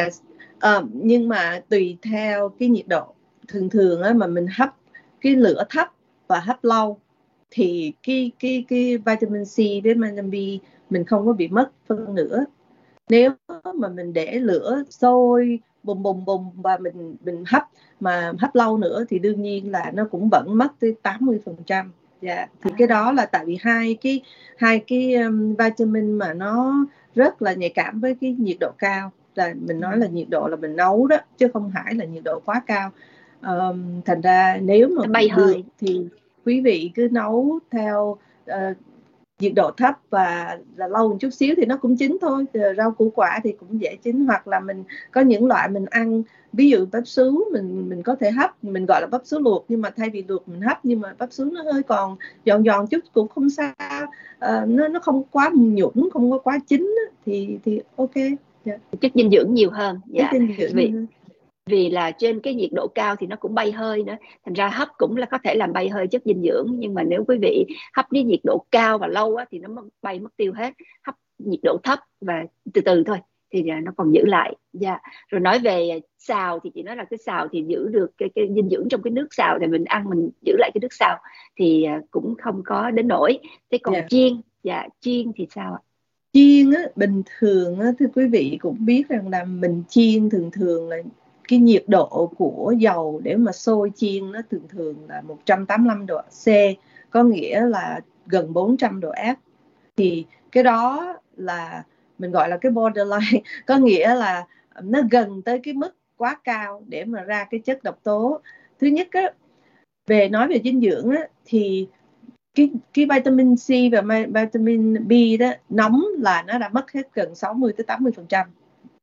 nhưng mà tùy theo cái nhiệt độ. Thường á, mà mình hấp cái lửa thấp và hấp lâu thì cái vitamin C với vitamin B mình không có bị mất phân nửa. Nếu mà mình để lửa sôi bùng và mình hấp lâu nữa thì đương nhiên là nó cũng vẫn mất tới 80%. Thì cái đó là tại vì hai cái vitamin mà nó rất là nhạy cảm với cái nhiệt độ cao. Là mình nói là nhiệt độ là mình nấu đó, chứ không phải là nhiệt độ quá cao. Thành ra nếu mà bay hơi thì quý vị cứ nấu theo nhiệt độ thấp và là lâu một chút xíu thì nó cũng chín thôi. Rau củ quả thì cũng dễ chín. Hoặc là mình có những loại mình ăn, ví dụ bắp sú mình có thể hấp, mình gọi là bắp sú luộc, nhưng mà thay vì luộc mình hấp, nhưng mà bắp sú nó hơi còn giòn chút cũng không sao. Nó không quá nhũn, không có quá chín thì ok. Chất dinh dưỡng nhiều hơn. Dinh dưỡng vì là trên cái nhiệt độ cao thì nó cũng bay hơi nữa, thành ra hấp cũng là có thể làm bay hơi chất dinh dưỡng. Nhưng mà nếu quý vị hấp với nhiệt độ cao và lâu thì nó bay mất tiêu hết. Hấp nhiệt độ thấp và từ từ thôi thì nó còn giữ lại. Rồi nói về xào thì chị nói là cái xào thì giữ được cái dinh dưỡng trong cái nước xào, thì mình ăn mình giữ lại cái nước xào thì cũng không có đến nỗi. Thế còn chiên thì sao ạ? Chiên á, bình thường á, thưa quý vị cũng biết rằng là mình chiên thường là cái nhiệt độ của dầu để mà sôi chiên nó thường là 185 độ C, có nghĩa là gần 400 độ F. Thì cái đó là mình gọi là cái borderline, có nghĩa là nó gần tới cái mức quá cao để mà ra cái chất độc tố. Thứ nhất á, nói về dinh dưỡng á, thì cái vitamin C và vitamin B đó, nóng là nó đã mất hết gần 60-80%.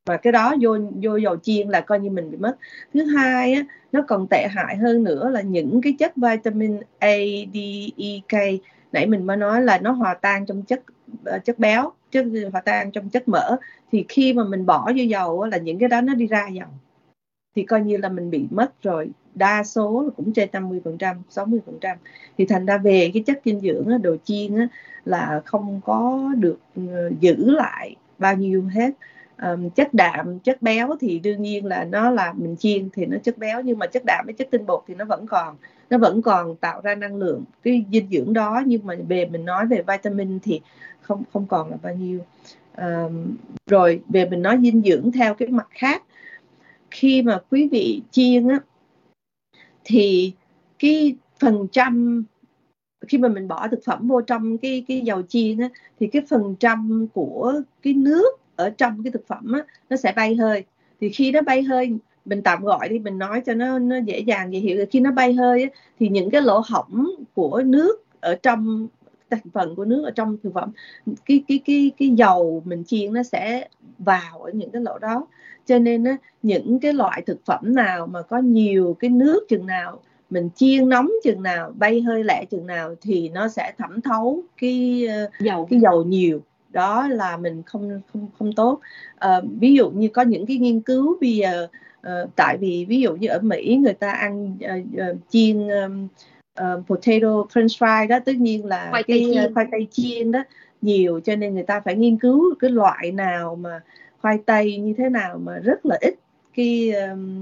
và cái đó vô dầu chiên là coi như mình bị mất. Thứ hai á, nó còn tệ hại hơn nữa là những cái chất vitamin A, D, E, K nãy mình mới nói là nó hòa tan trong chất béo, hòa tan trong chất mỡ, thì khi mà mình bỏ vô dầu á, là những cái đó nó đi ra dầu, thì coi như là mình bị mất rồi. Đa số là cũng trên 50%, 60%. Thì thành ra về cái chất dinh dưỡng á, đồ chiên á, là không có được giữ lại bao nhiêu hết. Chất đạm, chất béo thì đương nhiên là nó là mình chiên thì nó chất béo, nhưng mà chất đạm với chất tinh bột thì nó vẫn còn tạo ra năng lượng, cái dinh dưỡng đó, nhưng mà mình nói về vitamin thì không còn là bao nhiêu. Rồi về mình nói dinh dưỡng theo cái mặt khác, khi mà quý vị chiên á, thì cái phần trăm khi mà mình bỏ thực phẩm vô trong cái dầu chiên á, thì cái phần trăm của cái nước ở trong cái thực phẩm á, nó sẽ bay hơi. Thì khi nó bay hơi, mình tạm gọi đi, mình nói cho nó dễ dàng dễ hiểu, khi nó bay hơi á, thì những cái lỗ hổng của nước ở trong thành phần của nước ở trong thực phẩm, cái dầu mình chiên nó sẽ vào ở những cái lỗ đó. Cho nên á, những cái loại thực phẩm nào mà có nhiều cái nước chừng nào, mình chiên nóng chừng nào, bay hơi lẹ chừng nào, thì nó sẽ thẩm thấu cái dầu nhiều, đó là mình không tốt. Ví dụ như có những cái nghiên cứu bây giờ, tại vì ví dụ như ở Mỹ người ta ăn chiên potato french fry đó, tất nhiên là khoai tây chiên đó nhiều, cho nên người ta phải nghiên cứu cái loại nào mà khoai tây như thế nào mà rất là ít cái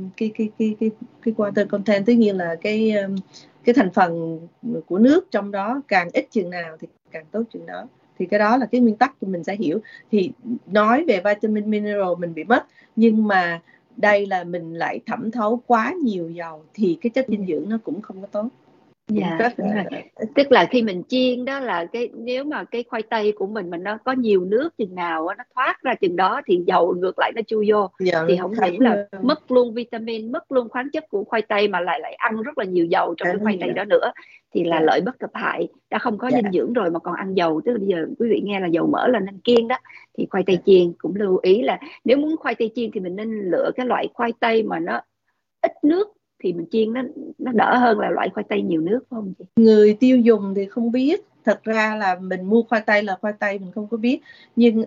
water content, tất nhiên là cái thành phần của nước trong đó, càng ít chừng nào thì càng tốt chừng đó. Thì cái đó là cái nguyên tắc mình sẽ hiểu. Thì nói về vitamin mineral mình bị mất, nhưng mà đây là mình lại thẩm thấu quá nhiều dầu thì cái chất dinh dưỡng nó cũng không có tốt. Dạ, tức là khi mình chiên đó là nếu mà cái khoai tây của mình mà nó có nhiều nước chừng nào nó thoát ra chừng đó, thì dầu ngược lại nó chui vô, thì không những là mất luôn vitamin, mất luôn khoáng chất của khoai tây, mà lại ăn rất là nhiều dầu trong cái khoai tây đó nữa, thì là lợi bất cập hại. Đã không có dinh dưỡng rồi mà còn ăn dầu, tức là bây giờ quý vị nghe là dầu mỡ là nên kiêng đó. Thì khoai tây chiên cũng lưu ý là nếu muốn khoai tây chiên thì mình nên lựa cái loại khoai tây mà nó ít nước, thì mình chiên nó đỡ hơn là loại khoai tây nhiều nước, phải không chị? Người tiêu dùng thì không biết, thật ra là mình mua khoai tây là khoai tây mình không có biết, nhưng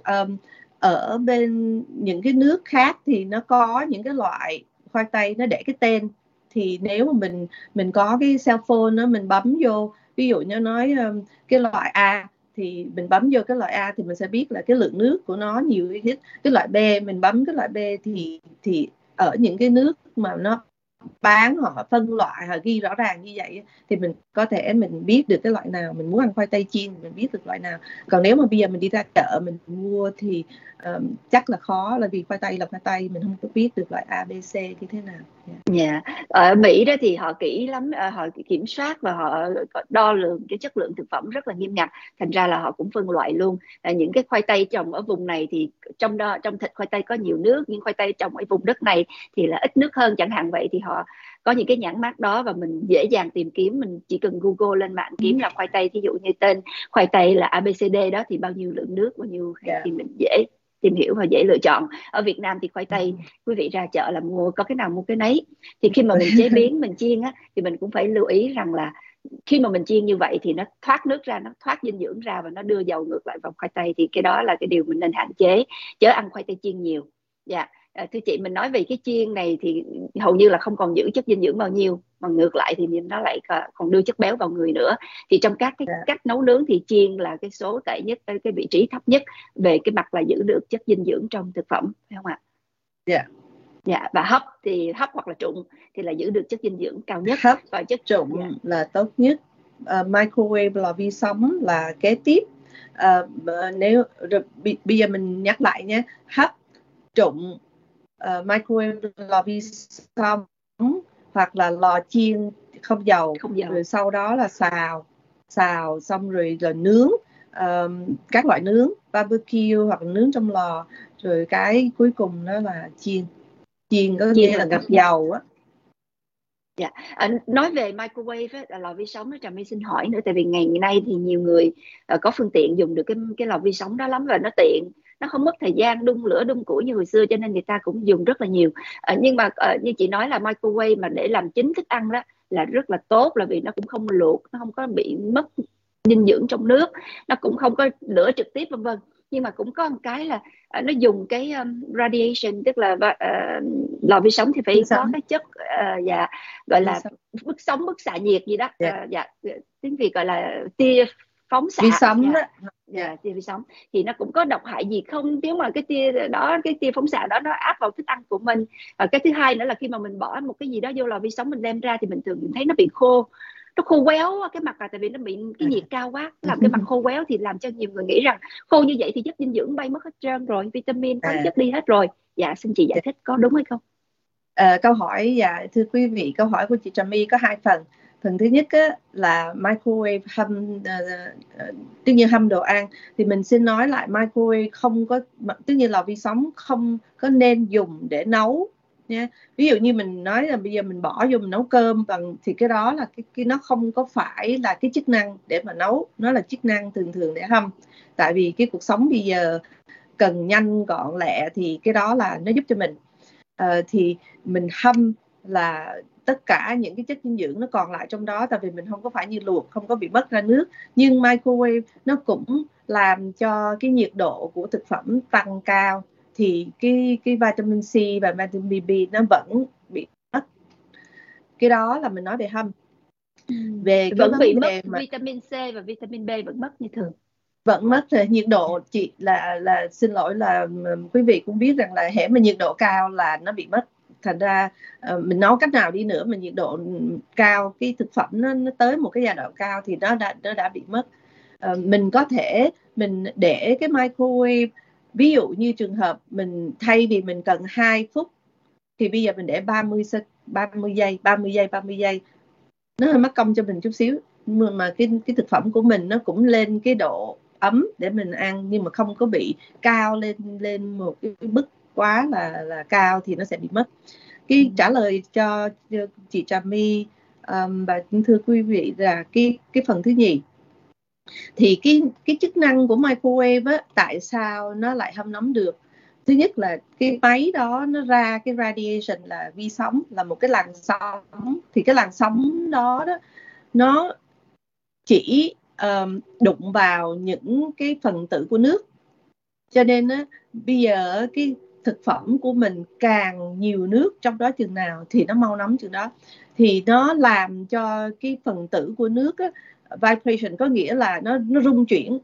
ở bên những cái nước khác thì nó có những cái loại khoai tây nó để cái tên. Thì nếu mà mình có cái cell phone đó, mình bấm vô, ví dụ như nói cái loại A, thì mình bấm vô cái loại A thì mình sẽ biết là cái lượng nước của nó nhiều hay ít. Cái loại B, mình bấm cái loại B thì ở những cái nước mà nó bán, họ phân loại, họ ghi rõ ràng như vậy, thì mình có thể mình biết được cái loại nào. Mình muốn ăn khoai tây chiên mình biết được loại nào. Còn nếu mà bây giờ mình đi ra chợ mình mua thì chắc là khó, là vì khoai tây là khoai tây, mình không có biết được loại A, B, C như thế nào. Dạ. Ở Mỹ đó thì họ kỹ lắm, họ kiểm soát và họ đo lường cái chất lượng thực phẩm rất là nghiêm ngặt, thành ra là họ cũng phân loại luôn. Những cái khoai tây trồng ở vùng này thì trong thịt khoai tây có nhiều nước, nhưng khoai tây trồng ở vùng đất này thì là ít nước hơn chẳng hạn vậy. Thì họ có những cái nhãn mác đó và mình dễ dàng tìm kiếm, mình chỉ cần Google lên mạng kiếm là khoai tây, ví dụ như tên khoai tây là ABCD đó, thì bao nhiêu lượng nước, bao nhiêu thì mình dễ tìm hiểu và dễ lựa chọn. Ở Việt Nam thì khoai tây quý vị ra chợ là có cái nào mua cái nấy. Thì khi mà mình chế biến, mình chiên á, thì mình cũng phải lưu ý rằng là khi mà mình chiên như vậy thì nó thoát nước ra, nó thoát dinh dưỡng ra và nó đưa dầu ngược lại vào khoai tây, thì cái đó là cái điều mình nên hạn chế, chớ ăn khoai tây chiên nhiều. Dạ. Thưa chị, mình nói về cái chiên này thì hầu như là không còn giữ chất dinh dưỡng bao nhiêu, mà ngược lại thì nó lại còn đưa chất béo vào người nữa. Thì trong các cái cách nấu nướng thì chiên là cái số tệ nhất, cái vị trí thấp nhất về cái mặt là giữ được chất dinh dưỡng trong thực phẩm, phải không ạ? Dạ. Và hấp hoặc là trụng thì là giữ được chất dinh dưỡng cao nhất. Hấp và chất trụng là tốt nhất. Microwave lò vi sóng là kế tiếp. Nếu bây giờ mình nhắc lại nhé, hấp, trụng, microwave lò vi sóng, hoặc là lò chiên không dầu. Rồi sau đó là xào xong rồi là nướng, các loại nướng barbecue hoặc là nướng trong lò, rồi cái cuối cùng đó là chiên có nghĩa là ngập dầu á. Dạ. Nói về microwave là lò vi sóng đó, Trà My xin hỏi nữa, tại vì ngày nay thì nhiều người có phương tiện dùng được cái lò vi sóng đó lắm, và nó tiện, nó không mất thời gian đun lửa đun củi như hồi xưa, cho nên người ta cũng dùng rất là nhiều. Nhưng mà như chị nói là microwave mà để làm chín thức ăn đó là rất là tốt, là vì nó cũng không luộc, nó không có bị mất dinh dưỡng trong nước, nó cũng không có lửa trực tiếp vân vân. Nhưng mà cũng có một cái là nó dùng cái radiation, tức là lò vi sóng thì phải có cái chất dạ, gọi là bức sóng, bức xạ nhiệt gì đó. Dạ, tiếng Việt gọi là tia phóng xạ. Vi sóng đó. Dạ, tia vi sóng thì nó cũng có độc hại gì không, nếu mà cái tia đó, cái tia phóng xạ đó nó áp vào thức ăn của mình. Và cái thứ hai nữa là khi mà mình bỏ một cái gì đó vô lò vi sóng, mình đem ra thì mình thường thấy nó bị khô, nó khô quéo cái mặt, là tại vì nó bị cái nhiệt cao quá, làm cái mặt khô quéo, thì làm cho nhiều người nghĩ rằng khô như vậy thì chất dinh dưỡng bay mất hết trơn rồi, vitamin khoáng chất đi hết rồi. Dạ, xin chị giải thích có đúng hay không? Câu hỏi, dạ thưa quý vị, câu hỏi của chị Trà My có hai phần. Phần thứ nhất á, là microwave hâm, tất nhiên hâm đồ ăn, thì mình xin nói lại microwave không có, tất nhiên lò vi sóng không có nên dùng để nấu nha. Ví dụ như mình nói là bây giờ mình bỏ vô mình nấu cơm bằng, thì cái đó là cái nó không có phải là cái chức năng để mà nấu, nó là chức năng thường để hâm. Tại vì cái cuộc sống bây giờ cần nhanh gọn lẹ, thì cái đó là nó giúp cho mình. Thì mình hâm là tất cả những cái chất dinh dưỡng nó còn lại trong đó, tại vì mình không có phải như luộc, không có bị mất ra nước. Nhưng microwave nó cũng làm cho cái nhiệt độ của thực phẩm tăng cao, thì cái vitamin C và vitamin B nó vẫn bị mất. Cái đó là mình nói về hâm. Về cái vẫn bị mất mà vitamin C và vitamin B vẫn mất như thường, vẫn mất rồi. Nhiệt độ chị là xin lỗi, là quý vị cũng biết rằng là hễ mà nhiệt độ cao là nó bị mất. Thành ra mình nấu cách nào đi nữa mà nhiệt độ cao, cái thực phẩm nó tới một cái giai đoạn cao thì nó đã bị mất. Mình có thể mình để cái microwave, ví dụ như trường hợp mình thay vì mình cần 2 phút thì bây giờ mình để 30 giây. Nó hơi mất công cho mình chút xíu, mà cái thực phẩm của mình nó cũng lên cái độ ấm để mình ăn, nhưng mà không có bị cao lên một cái mức quá là cao thì nó sẽ bị mất. Cái trả lời cho chị Trà My và thưa quý vị là cái phần thứ nhì, thì cái chức năng của microwave á, tại sao nó lại hâm nóng được? Thứ nhất là cái máy đó nó ra cái radiation là vi sóng, là một cái làn sóng. Thì cái làn sóng đó nó chỉ đụng vào những cái phần tử của nước, cho nên á, bây giờ cái thực phẩm của mình càng nhiều nước trong đó chừng nào thì nó mau nóng chừng đó. Thì nó làm cho cái phần tử của nước á, vibration có nghĩa là nó rung chuyển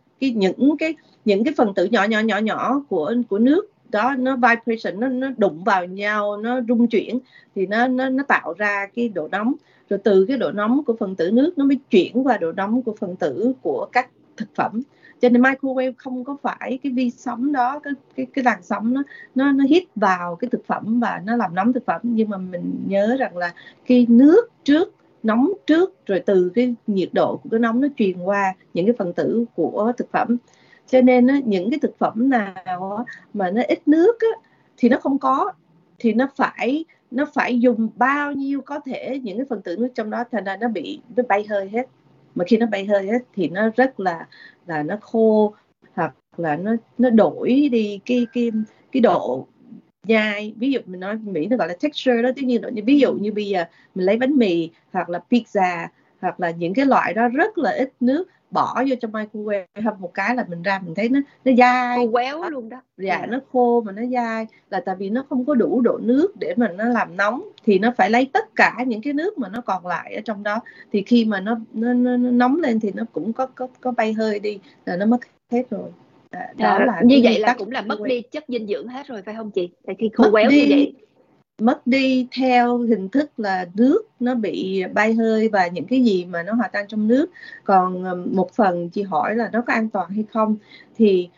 những cái phần tử nhỏ của nước đó, nó vibration, nó đụng vào nhau, nó rung chuyển, thì nó tạo ra cái độ nóng. Rồi từ cái độ nóng của phần tử nước nó mới chuyển qua độ nóng của phần tử của các thực phẩm. Cho nên microwave không có phải cái vi sóng đó, cái làn sóng nó hít vào cái thực phẩm và nó làm nóng thực phẩm. Nhưng mà mình nhớ rằng là cái nước trước nóng trước, rồi từ cái nhiệt độ của cái nóng nó truyền qua những cái phần tử của thực phẩm. Cho nên những cái thực phẩm nào mà nó ít nước thì nó không có, thì nó phải dùng bao nhiêu có thể những cái phần tử nước trong đó, thành ra nó bay hơi hết. Mà khi nó bay hơi hết thì nó rất là nó khô, hoặc là nó đổi đi cái độ nhai. Ví dụ mình nói Mỹ nó gọi là texture đó, ví dụ như bây giờ mình lấy bánh mì hoặc là pizza hoặc là những cái loại đó rất là ít nước, bỏ vô trong microwave hâm một cái là mình ra mình thấy nó dai, khô quéo luôn đó. Dạ, nó khô mà nó dai, là tại vì nó không có đủ độ nước để mà nó làm nóng. Thì nó phải lấy tất cả những cái nước mà nó còn lại ở trong đó, thì khi mà nó nóng lên thì nó cũng có bay hơi đi, là nó mất hết rồi. Đó là như vậy là cũng là mất đi chất dinh dưỡng hết rồi phải không chị? Tại khi khô quéo như vậy mất đi theo hình thức là nước nó bị bay hơi và những cái gì mà nó hòa tan trong nước. Còn một phần chị hỏi là nó có an toàn hay không, thì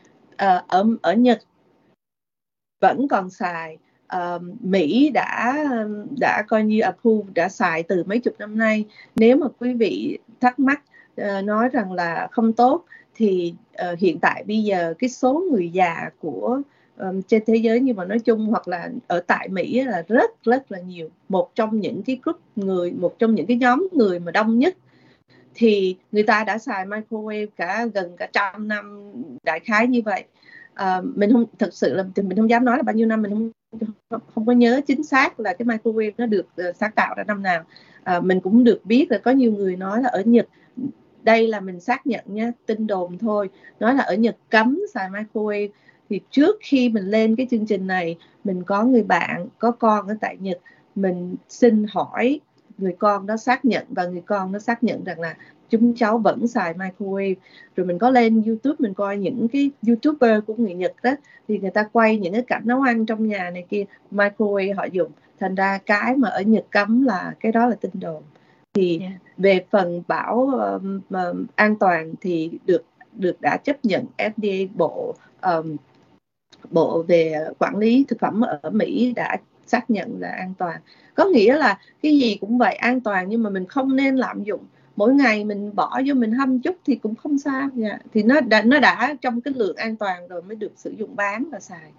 ở Nhật vẫn còn xài. Mỹ đã coi như approve, đã xài từ mấy chục năm nay. Nếu mà quý vị thắc mắc nói rằng là không tốt, thì hiện tại bây giờ cái số người già của trên thế giới, nhưng mà nói chung hoặc là ở tại Mỹ là rất là nhiều. Một trong những cái group người, một trong những cái nhóm người mà đông nhất, thì người ta đã xài microwave gần cả 100 năm, đại khái như vậy. Mình không thực sự là mình không dám nói là bao nhiêu năm, mình không có nhớ chính xác là cái microwave nó được sáng tạo ra năm nào. Mình cũng được biết là có nhiều người nói là ở Nhật, đây là mình xác nhận nha, tin đồn thôi, nói là ở Nhật cấm xài microwave. Thì trước khi mình lên cái chương trình này, mình có người bạn có con ở tại Nhật, mình xin hỏi người con đó xác nhận, và người con nó xác nhận rằng là chúng cháu vẫn xài microwave. Rồi mình có lên YouTube, mình coi những cái YouTuber của người Nhật đó, thì người ta quay những cái cảnh nấu ăn trong nhà này kia, microwave họ dùng. Thành ra cái mà ở Nhật cấm là cái đó là tin đồn. Thì về phần bảo an toàn thì được đã chấp nhận. FDA, bộ về quản lý thực phẩm ở Mỹ đã xác nhận là an toàn. Có nghĩa là cái gì cũng vậy, an toàn, nhưng mà mình không nên lạm dụng. Mỗi ngày mình bỏ vô mình hâm chút thì cũng không sao. Thì nó đã trong cái lượng an toàn rồi mới được sử dụng bán và xài.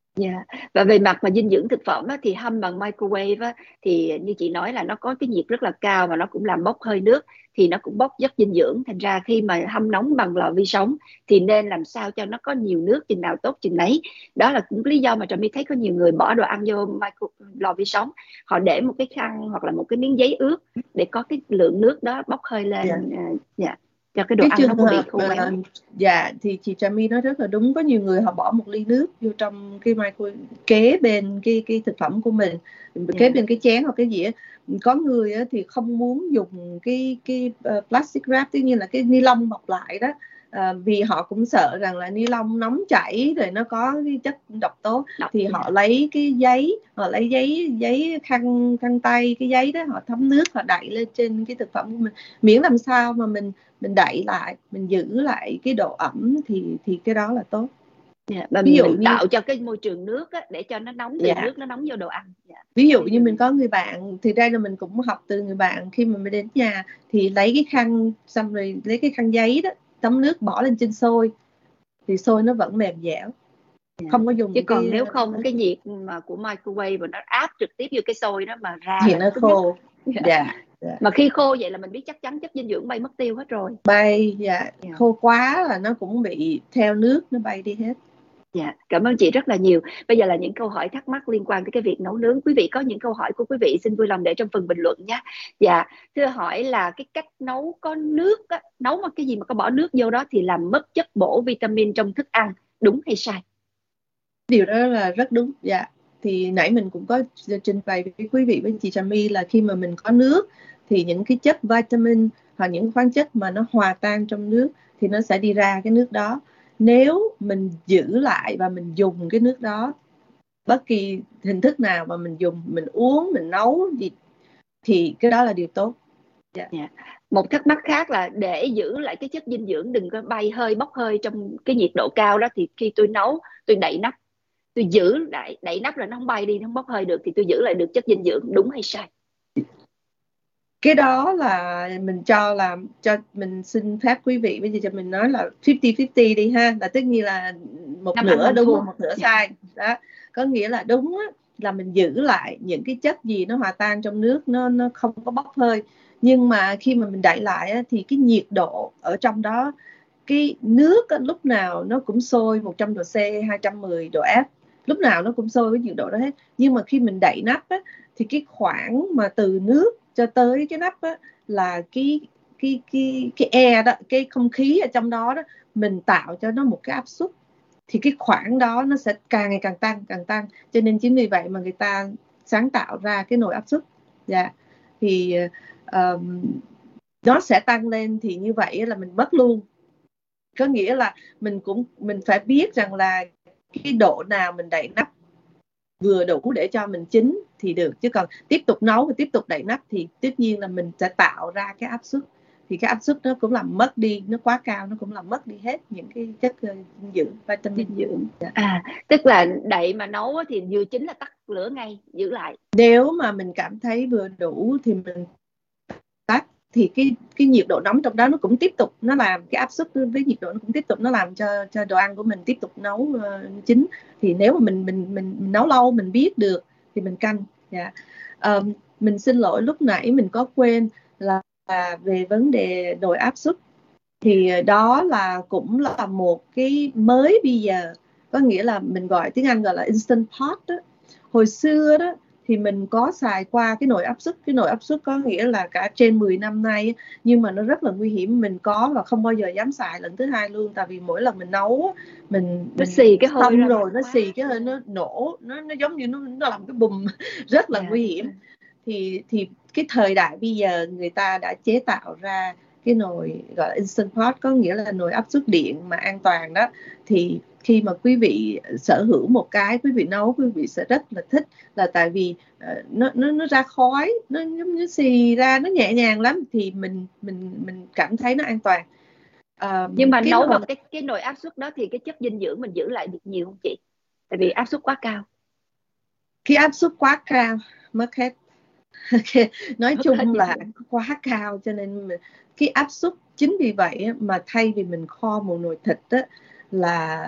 Và về mặt mà dinh dưỡng thực phẩm á, thì hâm bằng microwave á, thì như chị nói là nó có cái nhiệt rất là cao và nó cũng làm bốc hơi nước, thì nó cũng bốc chất dinh dưỡng. Thành ra khi mà hâm nóng bằng lò vi sóng thì nên làm sao cho nó có nhiều nước, chừng nào tốt chừng nấy. Đó là cũng lý do mà Trà My thấy có nhiều người bỏ đồ ăn vô lò vi sóng, họ để một cái khăn hoặc là một cái miếng giấy ướt để có cái lượng nước đó bốc hơi lên. Cho cái đồ ăn nó không bị khô héo. Thì chị Trà My nói rất là đúng. Có nhiều người họ bỏ một ly nước vô trong cái microwave kế bên cái thực phẩm của mình, kế bên cái chén hoặc cái dĩa. Có người thì không muốn dùng cái plastic wrap, tuy nhiên là cái ni lông bọc lại đó, vì họ cũng sợ rằng là ni lông nóng chảy rồi nó có cái chất độc tố. Thì họ lấy cái giấy, họ lấy giấy khăn tay, cái giấy đó họ thấm nước, họ đậy lên trên cái thực phẩm của mình. Miễn làm sao mà mình đậy lại, mình giữ lại cái độ ẩm thì cái đó là tốt. Và ví dụ mình tạo cho cái môi trường nước á, để cho nó nóng từ nước nó nóng vô đồ ăn. Ví dụ như mình có người bạn, thì đây là mình cũng học từ người bạn, khi mà mình đến nhà thì lấy cái khăn, xong rồi lấy cái khăn giấy đó tấm nước bỏ lên trên xôi thì xôi nó vẫn mềm dẻo. Không có dùng chứ còn nếu không cái nhiệt mà của microwave mà nó áp trực tiếp vô cái xôi đó mà ra thì nó khô. Mà khi khô vậy là mình biết chắc chắn chất dinh dưỡng bay mất tiêu hết rồi. Khô quá là nó cũng bị theo nước, nó bay đi hết. Cảm ơn chị rất là nhiều. Bây giờ là những câu hỏi thắc mắc liên quan tới cái việc nấu nướng. Quý vị có những câu hỏi của quý vị xin vui lòng để trong phần bình luận nhé. Thưa hỏi là cái cách nấu có nước á, nấu mà cái gì mà có bỏ nước vô đó thì làm mất chất bổ vitamin trong thức ăn, đúng hay sai? Điều đó là rất đúng. Thì nãy mình cũng có trình bày với quý vị, với chị Trà My, là khi mà mình có nước thì những cái chất vitamin hoặc những khoáng chất mà nó hòa tan trong nước thì nó sẽ đi ra cái nước đó. Nếu mình giữ lại và mình dùng cái nước đó, bất kỳ hình thức nào mà mình dùng, mình uống, mình nấu gì, thì cái đó là điều tốt. Một thắc mắc khác là để giữ lại cái chất dinh dưỡng đừng có bay hơi, bốc hơi trong cái nhiệt độ cao đó, thì khi tôi nấu tôi đậy nắp, tôi giữ lại, đậy nắp là nó không bay đi, nó không bốc hơi được, thì tôi giữ lại được chất dinh dưỡng, đúng hay sai? Cái đó là mình cho mình xin phép quý vị bây giờ cho mình nói là 50-50 đi ha, là tất nhiên là một nửa đúng, một nửa sai đó. Có nghĩa là đúng là mình giữ lại những cái chất gì nó hòa tan trong nước, nó không có bốc hơi. Nhưng mà khi mà mình đậy lại thì cái nhiệt độ ở trong đó, cái nước lúc nào nó cũng sôi 100 độ C, 210 độ F, lúc nào nó cũng sôi với nhiệt độ đó hết. Nhưng mà khi mình đậy nắp thì cái khoảng mà từ nước cho tới cái nắp là cái air đó, cái không khí ở trong đó mình tạo cho nó một cái áp suất, thì cái khoảng đó nó sẽ càng ngày càng tăng. Cho nên chính vì vậy mà người ta sáng tạo ra cái nồi áp suất. Thì nó sẽ tăng lên, thì như vậy là mình mất luôn. Có nghĩa là mình phải biết rằng là cái độ nào mình đậy nắp vừa đủ để cho mình chín thì được. Chứ còn tiếp tục nấu và tiếp tục đậy nắp thì tất nhiên là mình sẽ tạo ra cái áp suất, thì cái áp suất nó cũng làm mất đi, nó quá cao nó cũng làm mất đi hết những cái chất dinh dưỡng, vitamin dinh dưỡng. Tức là đậy mà nấu thì vừa chín là tắt lửa ngay, giữ lại. Nếu mà mình cảm thấy vừa đủ thì mình tắt, thì cái nhiệt độ nóng trong đó nó cũng tiếp tục, nó làm cái áp suất với nhiệt độ nó cũng tiếp tục, nó làm cho đồ ăn của mình tiếp tục nấu chín. Thì nếu mà mình nấu lâu, mình biết được thì mình canh. Mình xin lỗi lúc nãy mình có quên là về vấn đề nồi áp suất, thì đó là cũng là một cái mới bây giờ. có nghĩa là mình gọi tiếng Anh gọi là Instant Pot đó. Hồi xưa đó thì mình có xài qua cái nồi áp suất. Cái nồi áp suất có nghĩa là cả trên 10 năm nay, nhưng mà nó rất là nguy hiểm. Mình có và không bao giờ dám xài lần thứ hai luôn, tại vì mỗi lần mình nấu nó xì cái hơi xong ra rồi nó quá. xì cái hơi, nó nổ, nó giống như nó làm cái bùm rất là nguy hiểm. Thì cái thời đại bây giờ người ta đã chế tạo ra cái nồi gọi là Instant Pot, có nghĩa là nồi áp suất điện mà an toàn đó. Thì khi mà quý vị sở hữu một cái, quý vị nấu quý vị sẽ rất là thích, là tại vì nó ra khói, nó giống như xì ra, nó nhẹ nhàng lắm, thì mình cảm thấy nó an toàn. Nhưng mà nấu bằng cái nồi áp suất đó thì cái chất dinh dưỡng mình giữ lại được nhiều không chị? Tại vì áp suất quá cao. Khi áp suất quá cao mất hết. Nói chung là quá cao, cho nên cái áp suất, chính vì vậy mà thay vì mình kho một nồi thịt đó, là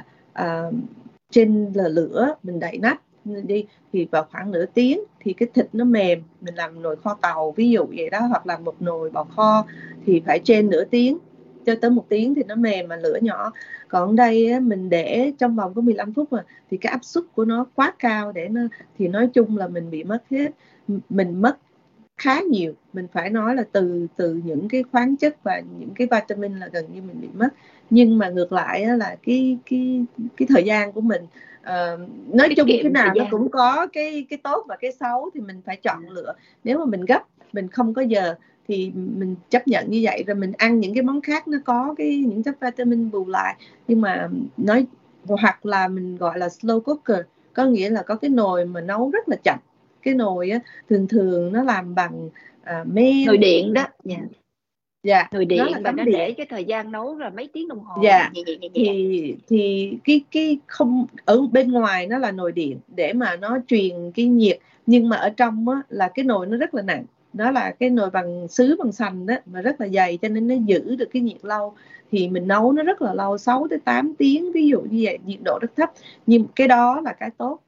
trên lửa mình đậy nắp đi, thì vào khoảng nửa tiếng thì cái thịt nó mềm. Mình làm nồi kho tàu ví dụ vậy đó, hoặc là một nồi bò kho thì phải trên nửa tiếng cho tới 1 tiếng thì nó mềm mà lửa nhỏ. Còn đây mình để trong vòng có 15 phút mà, thì cái áp suất của nó quá cao để nó, thì nói chung là mình bị mất hết. Mình mất khá nhiều, mình phải nói là từ những cái khoáng chất và những cái vitamin là gần như mình bị mất. Nhưng mà ngược lại là cái thời gian của mình, nói chung cái nào nó cũng có cái tốt và cái xấu, thì mình phải chọn lựa. Nếu mà mình gấp, mình không có giờ thì mình chấp nhận như vậy, rồi mình ăn những cái món khác nó có những chất vitamin bù lại. Nhưng mà hoặc là mình gọi là slow cooker, có nghĩa là có cái nồi mà nấu rất là chậm. Cái nồi thường nó làm bằng men, nồi điện đó. Dạ, nồi điện nó và nó để cái thời gian nấu là mấy tiếng đồng hồ. Dạ. Nhẹ. Thì cái không, ở bên ngoài nó là nồi điện để mà nó truyền cái nhiệt, nhưng mà ở trong á, là cái nồi nó rất là nặng. Nó là cái nồi bằng sứ bằng sành đó, mà rất là dày, cho nên nó giữ được cái nhiệt lâu. Thì mình nấu nó rất là lâu, 6 tới 8 tiếng ví dụ như vậy, nhiệt độ rất thấp. Nhưng cái đó là cái tốt.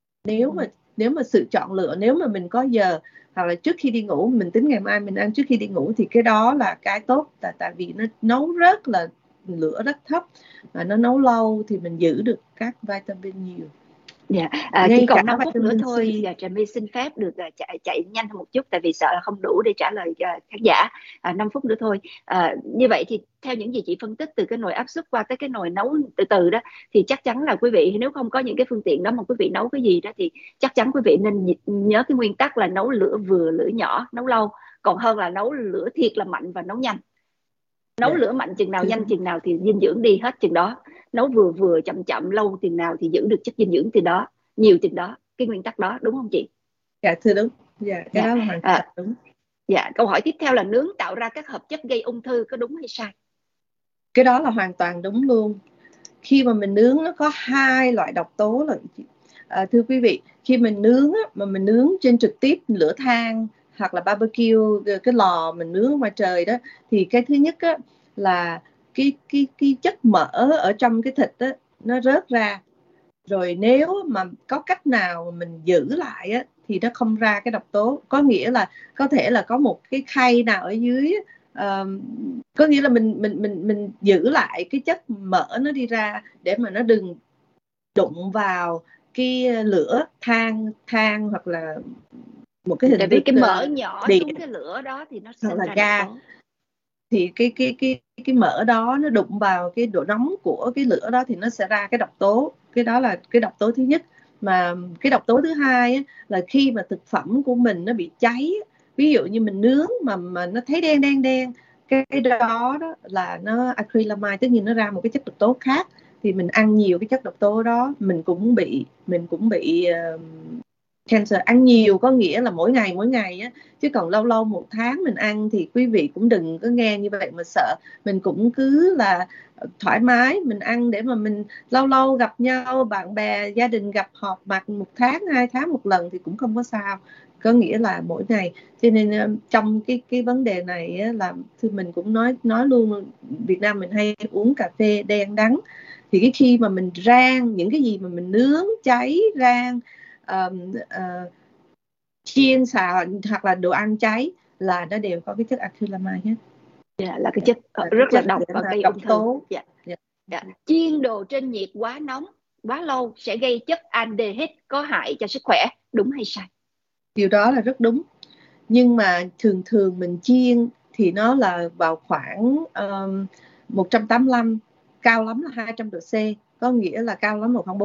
Nếu mà sự chọn lựa, nếu mà mình có giờ, hoặc là trước khi đi ngủ mình tính ngày mai mình ăn trước khi đi ngủ, thì cái đó là cái tốt. Tại vì nó nấu rất là, lửa rất thấp và nó nấu lâu thì mình giữ được các vitamin nhiều. Dạ, chỉ còn 5 phút nữa thôi. Trà My xin phép được chạy nhanh hơn một chút, tại vì sợ là không đủ để trả lời khán giả. 5 phút nữa thôi. Như vậy thì theo những gì chị phân tích, từ cái nồi áp suất qua tới cái nồi nấu từ từ đó, thì chắc chắn là quý vị nếu không có những cái phương tiện đó mà quý vị nấu cái gì đó, thì chắc chắn quý vị nên nhớ cái nguyên tắc là nấu lửa vừa, lửa nhỏ, nấu lâu, còn hơn là nấu lửa thiệt là mạnh và nấu nhanh. Nấu lửa mạnh chừng nào, nhanh chừng nào thì dinh dưỡng đi hết chừng đó. Nấu vừa vừa, chậm chậm, lâu chừng nào thì giữ được chất dinh dưỡng từ đó, nhiều chừng đó. Cái nguyên tắc đó đúng không chị? Dạ thưa đúng. Dạ, cái đó là hoàn toàn đúng. Dạ, câu hỏi tiếp theo là nướng tạo ra các hợp chất gây ung thư, có đúng hay sai? Cái đó là hoàn toàn đúng luôn. Khi mà mình nướng nó có 2 loại độc tố là thưa quý vị, khi mình nướng mà mình nướng trên trực tiếp lửa than hoặc là barbecue, cái lò mình nướng ngoài trời đó, thì cái thứ nhất á, là cái chất mỡ ở trong cái thịt á, nó rớt ra. Rồi nếu mà có cách nào mà mình giữ lại á, thì nó không ra cái độc tố. Có nghĩa là có thể là có một cái khay nào ở dưới, có nghĩa là mình giữ lại cái chất mỡ nó đi ra, để mà nó đừng đụng vào cái lửa than hoặc là một cái hình thức. Tại vì cái mỡ nhỏ điện xuống cái lửa đó thì nó sinh ra ga. độc tố. Thì cái mỡ đó nó đụng vào cái độ nóng của cái lửa đó thì nó sẽ ra cái độc tố. Cái đó là cái độc tố thứ nhất. Mà cái độc tố thứ hai á, là khi mà thực phẩm của mình nó bị cháy, ví dụ như mình nướng mà nó thấy đen, cái đó là nó acrylamide, tất nhiên nó ra một cái chất độc tố khác. Thì mình ăn nhiều cái chất độc tố đó, mình cũng bị cancer. Ăn nhiều có nghĩa là mỗi ngày á, chứ còn lâu lâu 1 tháng mình ăn thì quý vị cũng đừng có nghe như vậy mà sợ. Mình cũng cứ là thoải mái mình ăn, để mà mình lâu lâu gặp nhau, bạn bè gia đình gặp họp mặt 1 tháng 2 tháng một lần thì cũng không có sao, có nghĩa là mỗi ngày. Cho nên trong cái vấn đề này á, là thì mình cũng nói luôn, Việt Nam mình hay uống cà phê đen đắng, thì cái khi mà mình rang những cái gì mà mình nướng cháy, rang, chiên xào hoặc là đồ ăn cháy là nó đều có cái chất acrylamide hết. Dạ, là cái chất rất là độc và gây ung thư. Tố. Dạ. Chiên đồ trên nhiệt quá nóng quá lâu sẽ gây chất aldehyde có hại cho sức khỏe, đúng hay sai? Điều đó là rất đúng. Nhưng mà thường thường mình chiên thì nó là vào khoảng 185, cao lắm là 200 độ C, có nghĩa là cao lắm là khoảng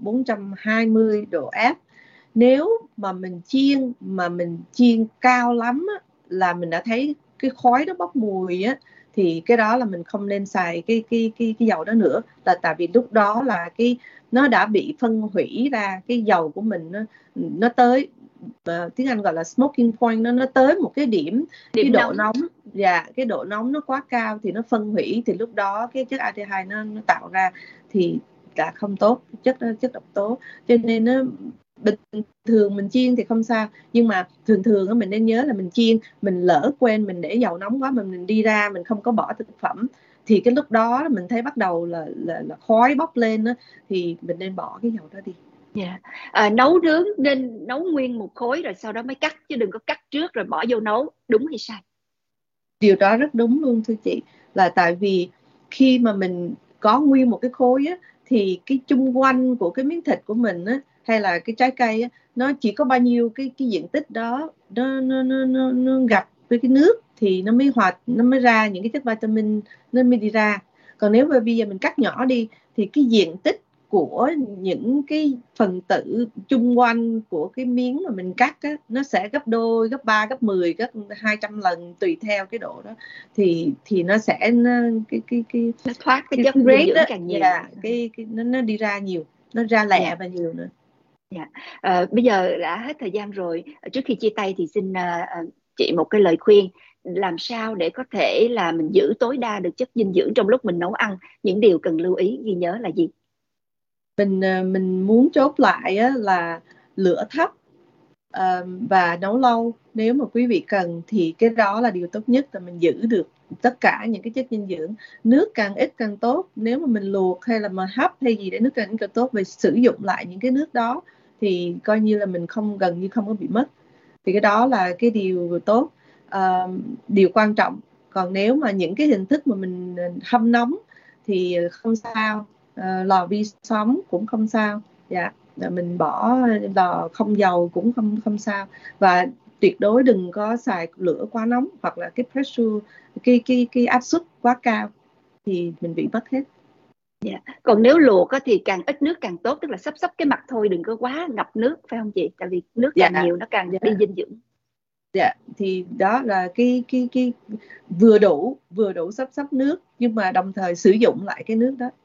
420 độ F. Nếu mà mình chiên cao lắm á, là mình đã thấy cái khói nó bốc mùi á, thì cái đó là mình không nên xài cái dầu đó nữa, là tại vì lúc đó là nó đã bị phân hủy ra, cái dầu của mình nó tới tiếng Anh gọi là smoking point, nó tới một cái điểm cái độ nóng, cái độ nóng nó quá cao thì nó phân hủy, thì lúc đó cái chất aldehyde nó tạo ra thì là không tốt, chất độc tố. Cho nên nó bình thường mình chiên thì không sao, nhưng mà thường mình nên nhớ là mình chiên, mình lỡ quên mình để dầu nóng quá mà mình đi ra mình không có bỏ thực phẩm, thì cái lúc đó mình thấy bắt đầu là khói bốc lên đó, thì mình nên bỏ cái dầu đó đi. Nấu nướng nên nấu nguyên một khối rồi sau đó mới cắt, chứ đừng có cắt trước rồi bỏ vô nấu, đúng hay sai? Điều đó rất đúng luôn thưa chị, là tại vì khi mà mình có nguyên một cái khối á, thì cái chung quanh của cái miếng thịt của mình á, hay là cái trái cây á, nó chỉ có bao nhiêu cái diện tích đó, nó gặp với cái nước thì nó mới ra những cái chất vitamin, nó mới đi ra. Còn nếu mà bây giờ mình cắt nhỏ đi thì cái diện tích của những cái phần tử chung quanh của cái miếng mà mình cắt á, nó sẽ gấp đôi, gấp 3, gấp 10, gấp 200 lần tùy theo cái độ đó, thì nó sẽ nó thoát cái chất dinh dưỡng càng nhiều. Nó đi ra nhiều, nó ra lẹ và nhiều nữa. Bây giờ đã hết thời gian rồi. Trước khi chia tay thì xin chị một cái lời khuyên làm sao để có thể là mình giữ tối đa được chất dinh dưỡng trong lúc mình nấu ăn. Những điều cần lưu ý ghi nhớ là gì? Mình muốn chốt lại á, là lửa thấp và nấu lâu. Nếu mà quý vị cần thì cái đó là điều tốt nhất, là mình giữ được tất cả những cái chất dinh dưỡng. Nước càng ít càng tốt. Nếu mà mình luộc hay là mà hấp hay gì để nước càng ít càng tốt, và sử dụng lại những cái nước đó thì coi như là mình gần như không có bị mất. Thì cái đó là cái điều tốt, điều quan trọng. Còn nếu mà những cái hình thức mà mình hâm nóng thì không sao, lò vi sóng cũng không sao, mình bỏ lò không dầu cũng không sao. Và tuyệt đối đừng có xài lửa quá nóng, hoặc là cái pressure, cái áp suất quá cao thì mình bị mất hết. Còn nếu luộc thì càng ít nước càng tốt, tức là xấp cái mặt thôi, đừng có quá ngập nước, phải không chị? Tại vì nước càng nhiều nó càng đi dinh dưỡng. Thì đó là cái vừa đủ xấp nước, nhưng mà đồng thời sử dụng lại cái nước đó.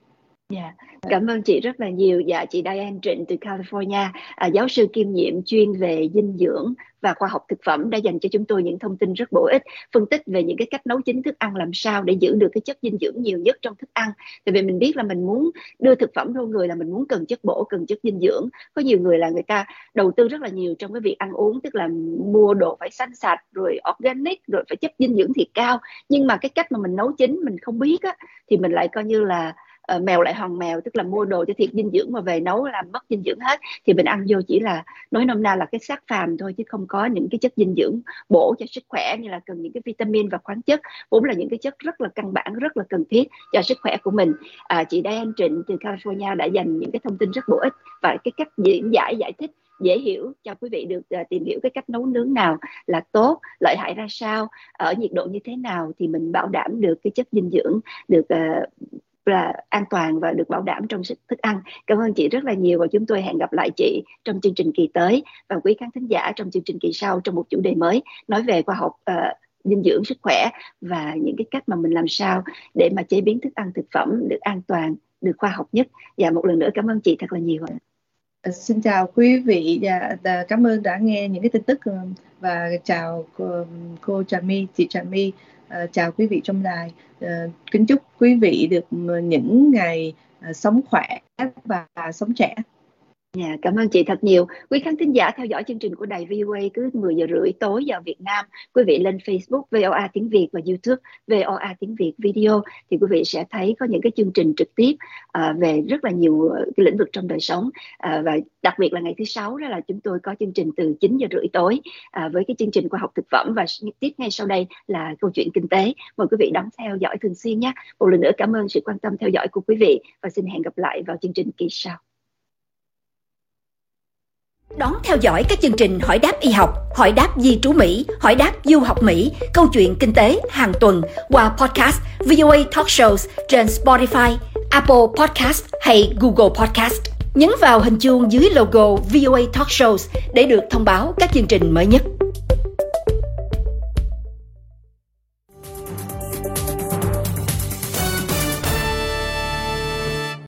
Cảm ơn chị rất là nhiều. Chị Diane Trịnh từ California, giáo sư kiêm nhiệm chuyên về dinh dưỡng và khoa học thực phẩm, đã dành cho chúng tôi những thông tin rất bổ ích, phân tích về những cái cách nấu chín thức ăn làm sao để giữ được cái chất dinh dưỡng nhiều nhất trong thức ăn. Tại vì mình biết là mình muốn đưa thực phẩm vô người là mình muốn cần chất bổ, cần chất dinh dưỡng. Có nhiều người là người ta đầu tư rất là nhiều trong cái việc ăn uống, tức là mua đồ phải xanh sạch, rồi organic, rồi phải chất dinh dưỡng thiệt cao. Nhưng mà cái cách mà mình nấu chín mình không biết thì mình lại coi như là mèo lại hoàng mèo, tức là mua đồ cho thiệt dinh dưỡng mà về nấu làm mất dinh dưỡng hết, thì mình ăn vô chỉ là nói nôm na là cái xác phàm thôi, chứ không có những cái chất dinh dưỡng bổ cho sức khỏe, như là cần những cái vitamin và khoáng chất, vốn là những cái chất rất là căn bản, rất là cần thiết cho sức khỏe của mình. Chị Diane Trịnh từ California đã dành những cái thông tin rất bổ ích và cái cách giải thích dễ hiểu cho quý vị được tìm hiểu cái cách nấu nướng nào là tốt, lợi hại ra sao, ở nhiệt độ như thế nào thì mình bảo đảm được cái chất dinh dưỡng được là an toàn và được bảo đảm trong thức ăn. Cảm ơn chị rất là nhiều, và chúng tôi hẹn gặp lại chị trong chương trình kỳ tới, và quý khán thính giả trong chương trình kỳ sau trong một chủ đề mới nói về khoa học dinh dưỡng sức khỏe và những cái cách mà mình làm sao để mà chế biến thức ăn thực phẩm được an toàn, được khoa học nhất. Và một lần nữa cảm ơn chị thật là nhiều. Xin chào quý vị, và cảm ơn đã nghe những cái tin tức, và chào cô Trà My, chị Trà My, chào quý vị trong đài. Kính chúc quý vị được những ngày sống khỏe và sống trẻ. Cảm ơn chị thật nhiều. Quý khán thính giả theo dõi chương trình của đài VOA cứ 10 giờ rưỡi tối giờ Việt Nam, quý vị lên Facebook VOA tiếng Việt và YouTube VOA tiếng Việt video thì quý vị sẽ thấy có những cái chương trình trực tiếp về rất là nhiều cái lĩnh vực trong đời sống, và đặc biệt là ngày thứ Sáu đó là chúng tôi có chương trình từ 9 giờ rưỡi tối với cái chương trình khoa học thực phẩm, và tiếp ngay sau đây là câu chuyện kinh tế. Mời quý vị đón theo dõi thường xuyên nhé. Một lần nữa cảm ơn sự quan tâm theo dõi của quý vị và xin hẹn gặp lại vào chương trình kỳ sau. Đón theo dõi các chương trình Hỏi đáp y học, Hỏi đáp di trú Mỹ, Hỏi đáp du học Mỹ, Câu chuyện kinh tế hàng tuần qua podcast VOA Talk Shows trên Spotify, Apple Podcast hay Google Podcast. Nhấn vào hình chuông dưới logo VOA Talk Shows để được thông báo các chương trình mới nhất.